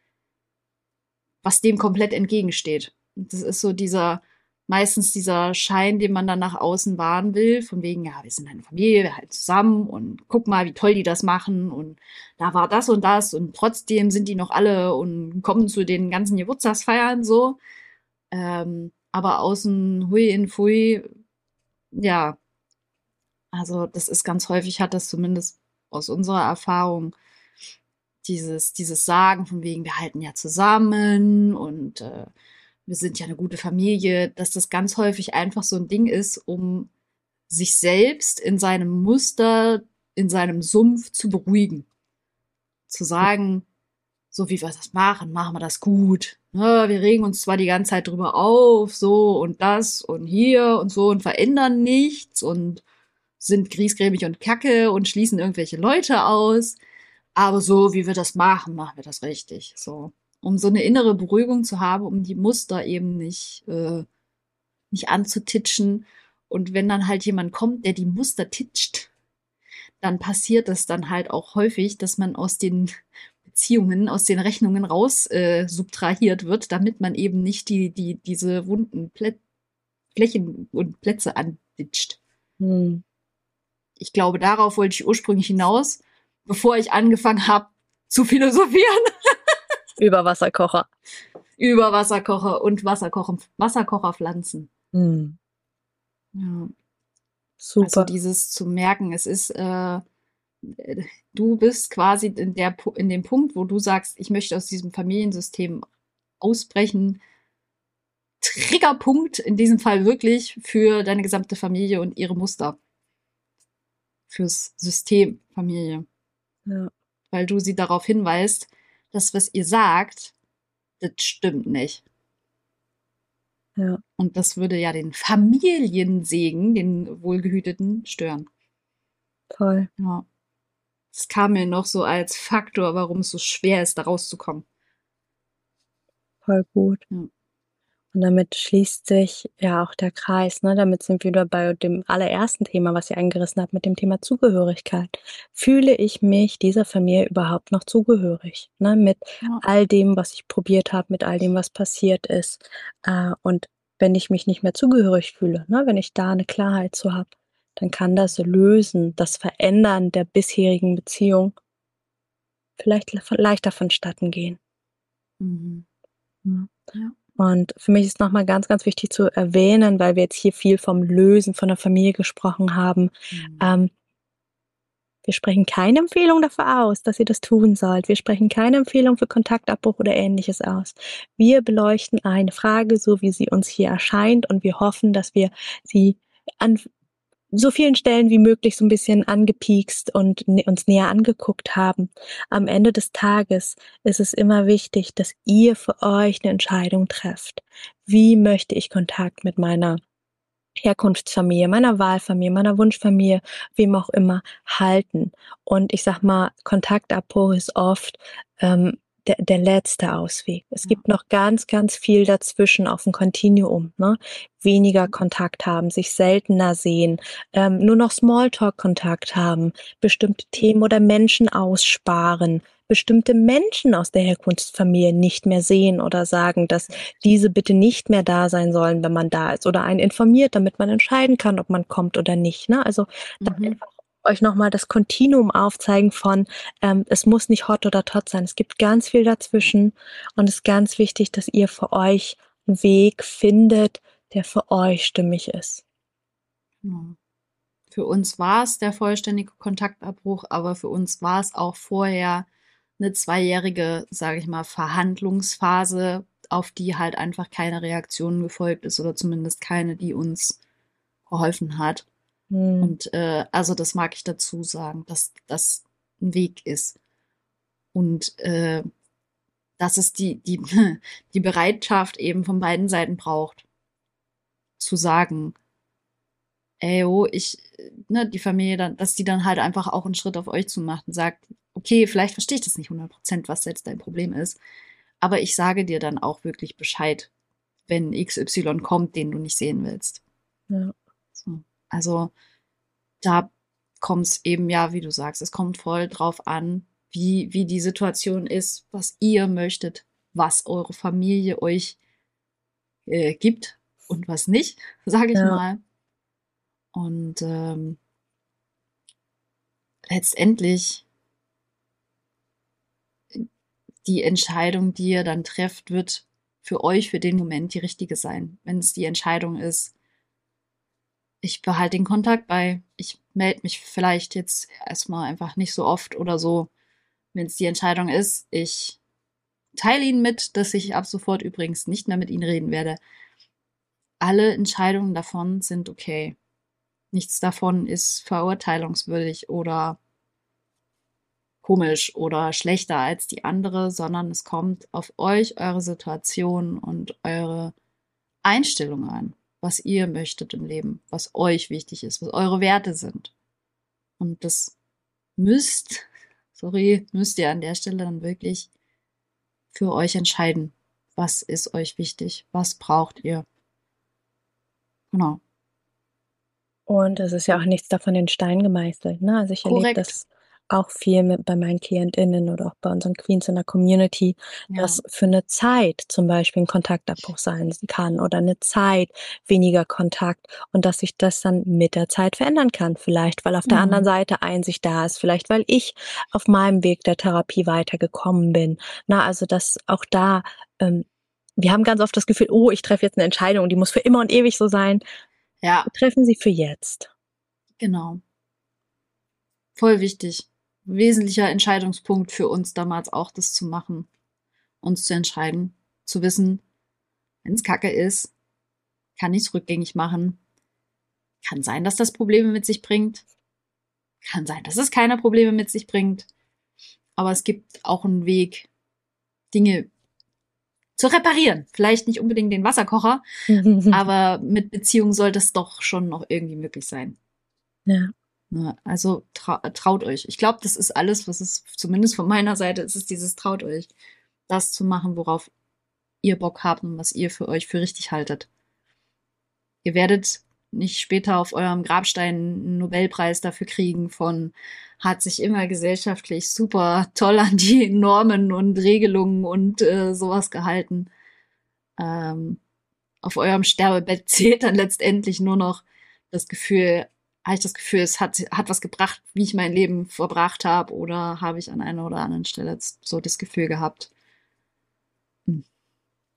was dem komplett entgegensteht. Und das ist so dieser, meistens dieser Schein, den man dann nach außen wahren will, von wegen, ja, wir sind eine Familie, wir halten zusammen und guck mal, wie toll die das machen und da war das und das und trotzdem sind die noch alle und kommen zu den ganzen Geburtstagsfeiern so. Ähm, aber außen hui in fui, ja, also das ist ganz häufig, hat das zumindest aus unserer Erfahrung dieses, dieses Sagen von wegen, wir halten ja zusammen und äh, wir sind ja eine gute Familie, dass das ganz häufig einfach so ein Ding ist, um sich selbst in seinem Muster, in seinem Sumpf zu beruhigen. Zu sagen, so wie wir das machen, machen wir das gut. Ne, wir regen uns zwar die ganze Zeit drüber auf, so und das und hier und so und verändern nichts und sind griesgrämig und kacke und schließen irgendwelche Leute aus. Aber so, wie wir das machen, machen wir das richtig. So, um so eine innere Beruhigung zu haben, um die Muster eben nicht, äh, nicht anzutitschen. Und wenn dann halt jemand kommt, der die Muster titscht, dann passiert es dann halt auch häufig, dass man aus den Beziehungen, aus den Rechnungen raus äh, subtrahiert wird, damit man eben nicht die, die, diese wunden Plä Flächen und Plätze antitscht. Hm. Ich glaube, darauf wollte ich ursprünglich hinaus, bevor ich angefangen habe zu philosophieren. Über Wasserkocher. Über Wasserkocher und Wasserkocher, Wasserkocherpflanzen. Hm. Ja. Super. Also dieses zu merken, es ist, äh, du bist quasi in, der, in dem Punkt, wo du sagst, ich möchte aus diesem Familiensystem ausbrechen. Triggerpunkt in diesem Fall wirklich für deine gesamte Familie und ihre Muster. Fürs System Familie. Ja. Weil du sie darauf hinweist, dass was ihr sagt, das stimmt nicht. Ja. Und das würde ja den Familiensegen, den Wohlgehüteten, stören. Toll. Ja. Das kam mir noch so als Faktor, warum es so schwer ist, da rauszukommen. Voll gut. Ja. Und damit schließt sich ja auch der Kreis, ne? Damit sind wir wieder bei dem allerersten Thema, was ihr eingerissen habt, mit dem Thema Zugehörigkeit. Fühle ich mich dieser Familie überhaupt noch zugehörig? Ne? Mit Ja. all dem, was ich probiert habe, mit all dem, was passiert ist. Äh, und wenn ich mich nicht mehr zugehörig fühle, ne? Wenn ich da eine Klarheit zu habe, dann kann das Lösen, das Verändern der bisherigen Beziehung vielleicht le- leichter vonstatten gehen. Mhm. Mhm. Ja. Und für mich ist nochmal ganz, ganz wichtig zu erwähnen, weil wir jetzt hier viel vom Lösen von der Familie gesprochen haben. Mhm. Ähm, wir sprechen keine Empfehlung dafür aus, dass ihr das tun sollt. Wir sprechen keine Empfehlung für Kontaktabbruch oder Ähnliches aus. Wir beleuchten eine Frage, so wie sie uns hier erscheint, und wir hoffen, dass wir sie an so vielen Stellen wie möglich so ein bisschen angepiekst und n uns näher angeguckt haben. Am Ende des Tages ist es immer wichtig, dass ihr für euch eine Entscheidung trefft. Wie möchte ich Kontakt mit meiner Herkunftsfamilie, meiner Wahlfamilie, meiner Wunschfamilie, wem auch immer, halten? Und ich sage mal, Kontaktabbruch ist oft, ähm, der der letzte Ausweg. Es Ja. gibt noch ganz, ganz viel dazwischen auf'm Kontinuum, ne? Weniger Kontakt haben, sich seltener sehen, ähm, nur noch Smalltalk-Kontakt haben, bestimmte Themen oder Menschen aussparen, bestimmte Menschen aus der Herkunftsfamilie nicht mehr sehen oder sagen, dass diese bitte nicht mehr da sein sollen, wenn man da ist, oder einen informiert, damit man entscheiden kann, ob man kommt oder nicht, ne? Also, da Mhm. einfach euch noch mal das Kontinuum aufzeigen von, ähm, es muss nicht Hot oder Tot sein. Es gibt ganz viel dazwischen, und es ist ganz wichtig, dass ihr für euch 'n Weg findet, der für euch stimmig ist. Genau. Für uns war es der vollständige Kontaktabbruch, aber für uns war es auch vorher eine zweijährige, sage ich mal, Verhandlungsphase, auf die halt einfach keine Reaktion gefolgt ist oder zumindest keine, die uns geholfen hat. Mhm. Und äh, also das mag ich dazu sagen, dass das ein Weg ist. Und äh, dass es die, die, die Bereitschaft eben von beiden Seiten braucht, zu sagen, ey, oh, ich, ne, die Familie dann, dass die dann halt einfach auch einen Schritt auf euch zu macht und sagt, okay, vielleicht verstehe ich das nicht hundert Prozent, was jetzt dein Problem ist, aber ich sage dir dann auch wirklich Bescheid, wenn X Y kommt, den du nicht sehen willst. Ja. So. Also da kommt es eben, ja, wie du sagst, es kommt voll drauf an, wie, wie die Situation ist, was ihr möchtet, was eure Familie euch äh, gibt und was nicht, sage ich Ja. mal. Und ähm, letztendlich die Entscheidung, die ihr dann trefft, wird für euch für den Moment die richtige sein. Wenn es die Entscheidung ist, ich behalte den Kontakt bei, ich melde mich vielleicht jetzt erstmal einfach nicht so oft oder so. Wenn es die Entscheidung ist, ich teile Ihnen mit, dass ich ab sofort übrigens nicht mehr mit Ihnen reden werde. Alle Entscheidungen davon sind okay. Nichts davon ist verurteilungswürdig oder komisch oder schlechter als die andere, sondern es kommt auf euch, eure Situation und eure Einstellung an, was ihr möchtet im Leben, was euch wichtig ist, was eure Werte sind. Und das müsst, sorry, müsst ihr an der Stelle dann wirklich für euch entscheiden. Was ist euch wichtig? Was braucht ihr? Genau. Und es ist ja auch nichts davon in Stein gemeißelt, ne? Also, ich erlebe Korrekt. das auch viel mit bei meinen KlientInnen oder auch bei unseren Queens in der Community, Ja. dass für 'ne Zeit zum Beispiel 'n Kontaktabbruch sein kann oder 'ne Zeit weniger Kontakt, und dass sich das dann mit der Zeit verändern kann. Vielleicht, weil auf der anderen Mhm. Seite Einsicht da ist, vielleicht, weil ich auf meinem Weg der Therapie weitergekommen bin. Na, also, dass auch da, ähm wir haben ganz oft das Gefühl: „Oh, ich treffe jetzt 'ne Entscheidung, die muss für immer und ewig so sein.“ Ja, Wir treffen sie für jetzt. genau. Voll wichtig. Wesentlicher Entscheidungspunkt für uns damals auch, das zu machen, uns zu entscheiden, zu wissen, wenn es Kacke ist, kann ich es rückgängig machen. Kann sein, dass das Probleme mit sich bringt. Kann sein, dass es keine Probleme mit sich bringt. Aber es gibt auch einen Weg, Dinge zu reparieren. Vielleicht nicht unbedingt den Wasserkocher, aber mit Beziehung sollte es doch schon noch irgendwie möglich sein. Ja. Ne? Also trau traut euch. Ich glaube, das ist alles, was es, zumindest von meiner Seite, ist es dieses traut euch, das zu machen, worauf ihr Bock habt und was ihr für euch für richtig haltet. Ihr werdet nicht später auf eurem Grabstein einen Nobelpreis dafür kriegen von hat sich immer gesellschaftlich super toll an die Normen und Regelungen und äh, sowas gehalten. Ähm, auf eurem Sterbebett zählt dann letztendlich nur noch das Gefühl, habe ich das Gefühl, es hat, hat was gebracht, wie ich mein Leben verbracht habe, oder habe ich an einer oder anderen Stelle so das Gefühl gehabt, hm,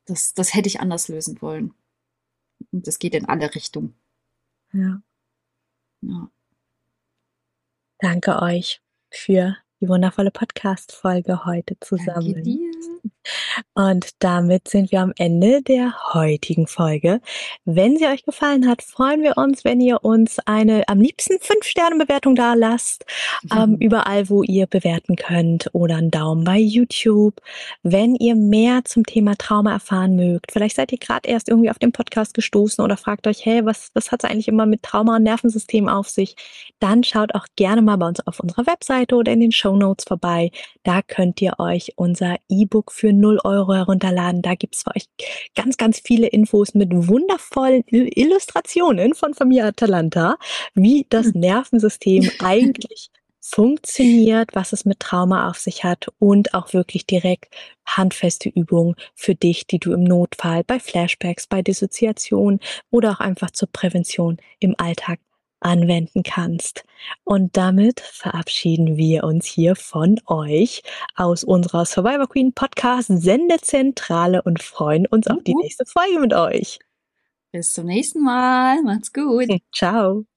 das, das hätte ich anders lösen wollen. Und das geht in alle Richtungen. Ja. Ja. Danke euch für die wundervolle Podcast-Folge heute zusammen. Danke dir. Und damit sind wir am Ende der heutigen Folge. Wenn sie euch gefallen hat, freuen wir uns, wenn ihr uns eine am liebsten fünf Sterne Bewertung da lasst, ähm, überall, wo ihr bewerten könnt, oder einen Daumen bei YouTube. Wenn ihr mehr zum Thema Trauma erfahren mögt, vielleicht seid ihr gerade erst irgendwie auf den Podcast gestoßen oder fragt euch, hey, was, was hat es eigentlich immer mit Trauma und Nervensystem auf sich? Dann schaut auch gerne mal bei uns auf unserer Webseite oder in den Shownotes vorbei. Da könnt ihr euch unser E-Book für null Euro herunterladen. Da gibt's für euch ganz, ganz viele Infos mit wundervollen Illustrationen von Familie Atalanta, wie das Nervensystem eigentlich funktioniert, was es mit Trauma auf sich hat, und auch wirklich direkt handfeste Übungen für dich, die du im Notfall, bei Flashbacks, bei Dissoziation oder auch einfach zur Prävention im Alltag anwenden kannst. Und damit verabschieden wir uns hier von euch aus unserer Survivor Queen Podcast Sendezentrale und freuen uns auf die nächste Folge mit euch. Bis zum nächsten Mal. Macht's gut. Ciao.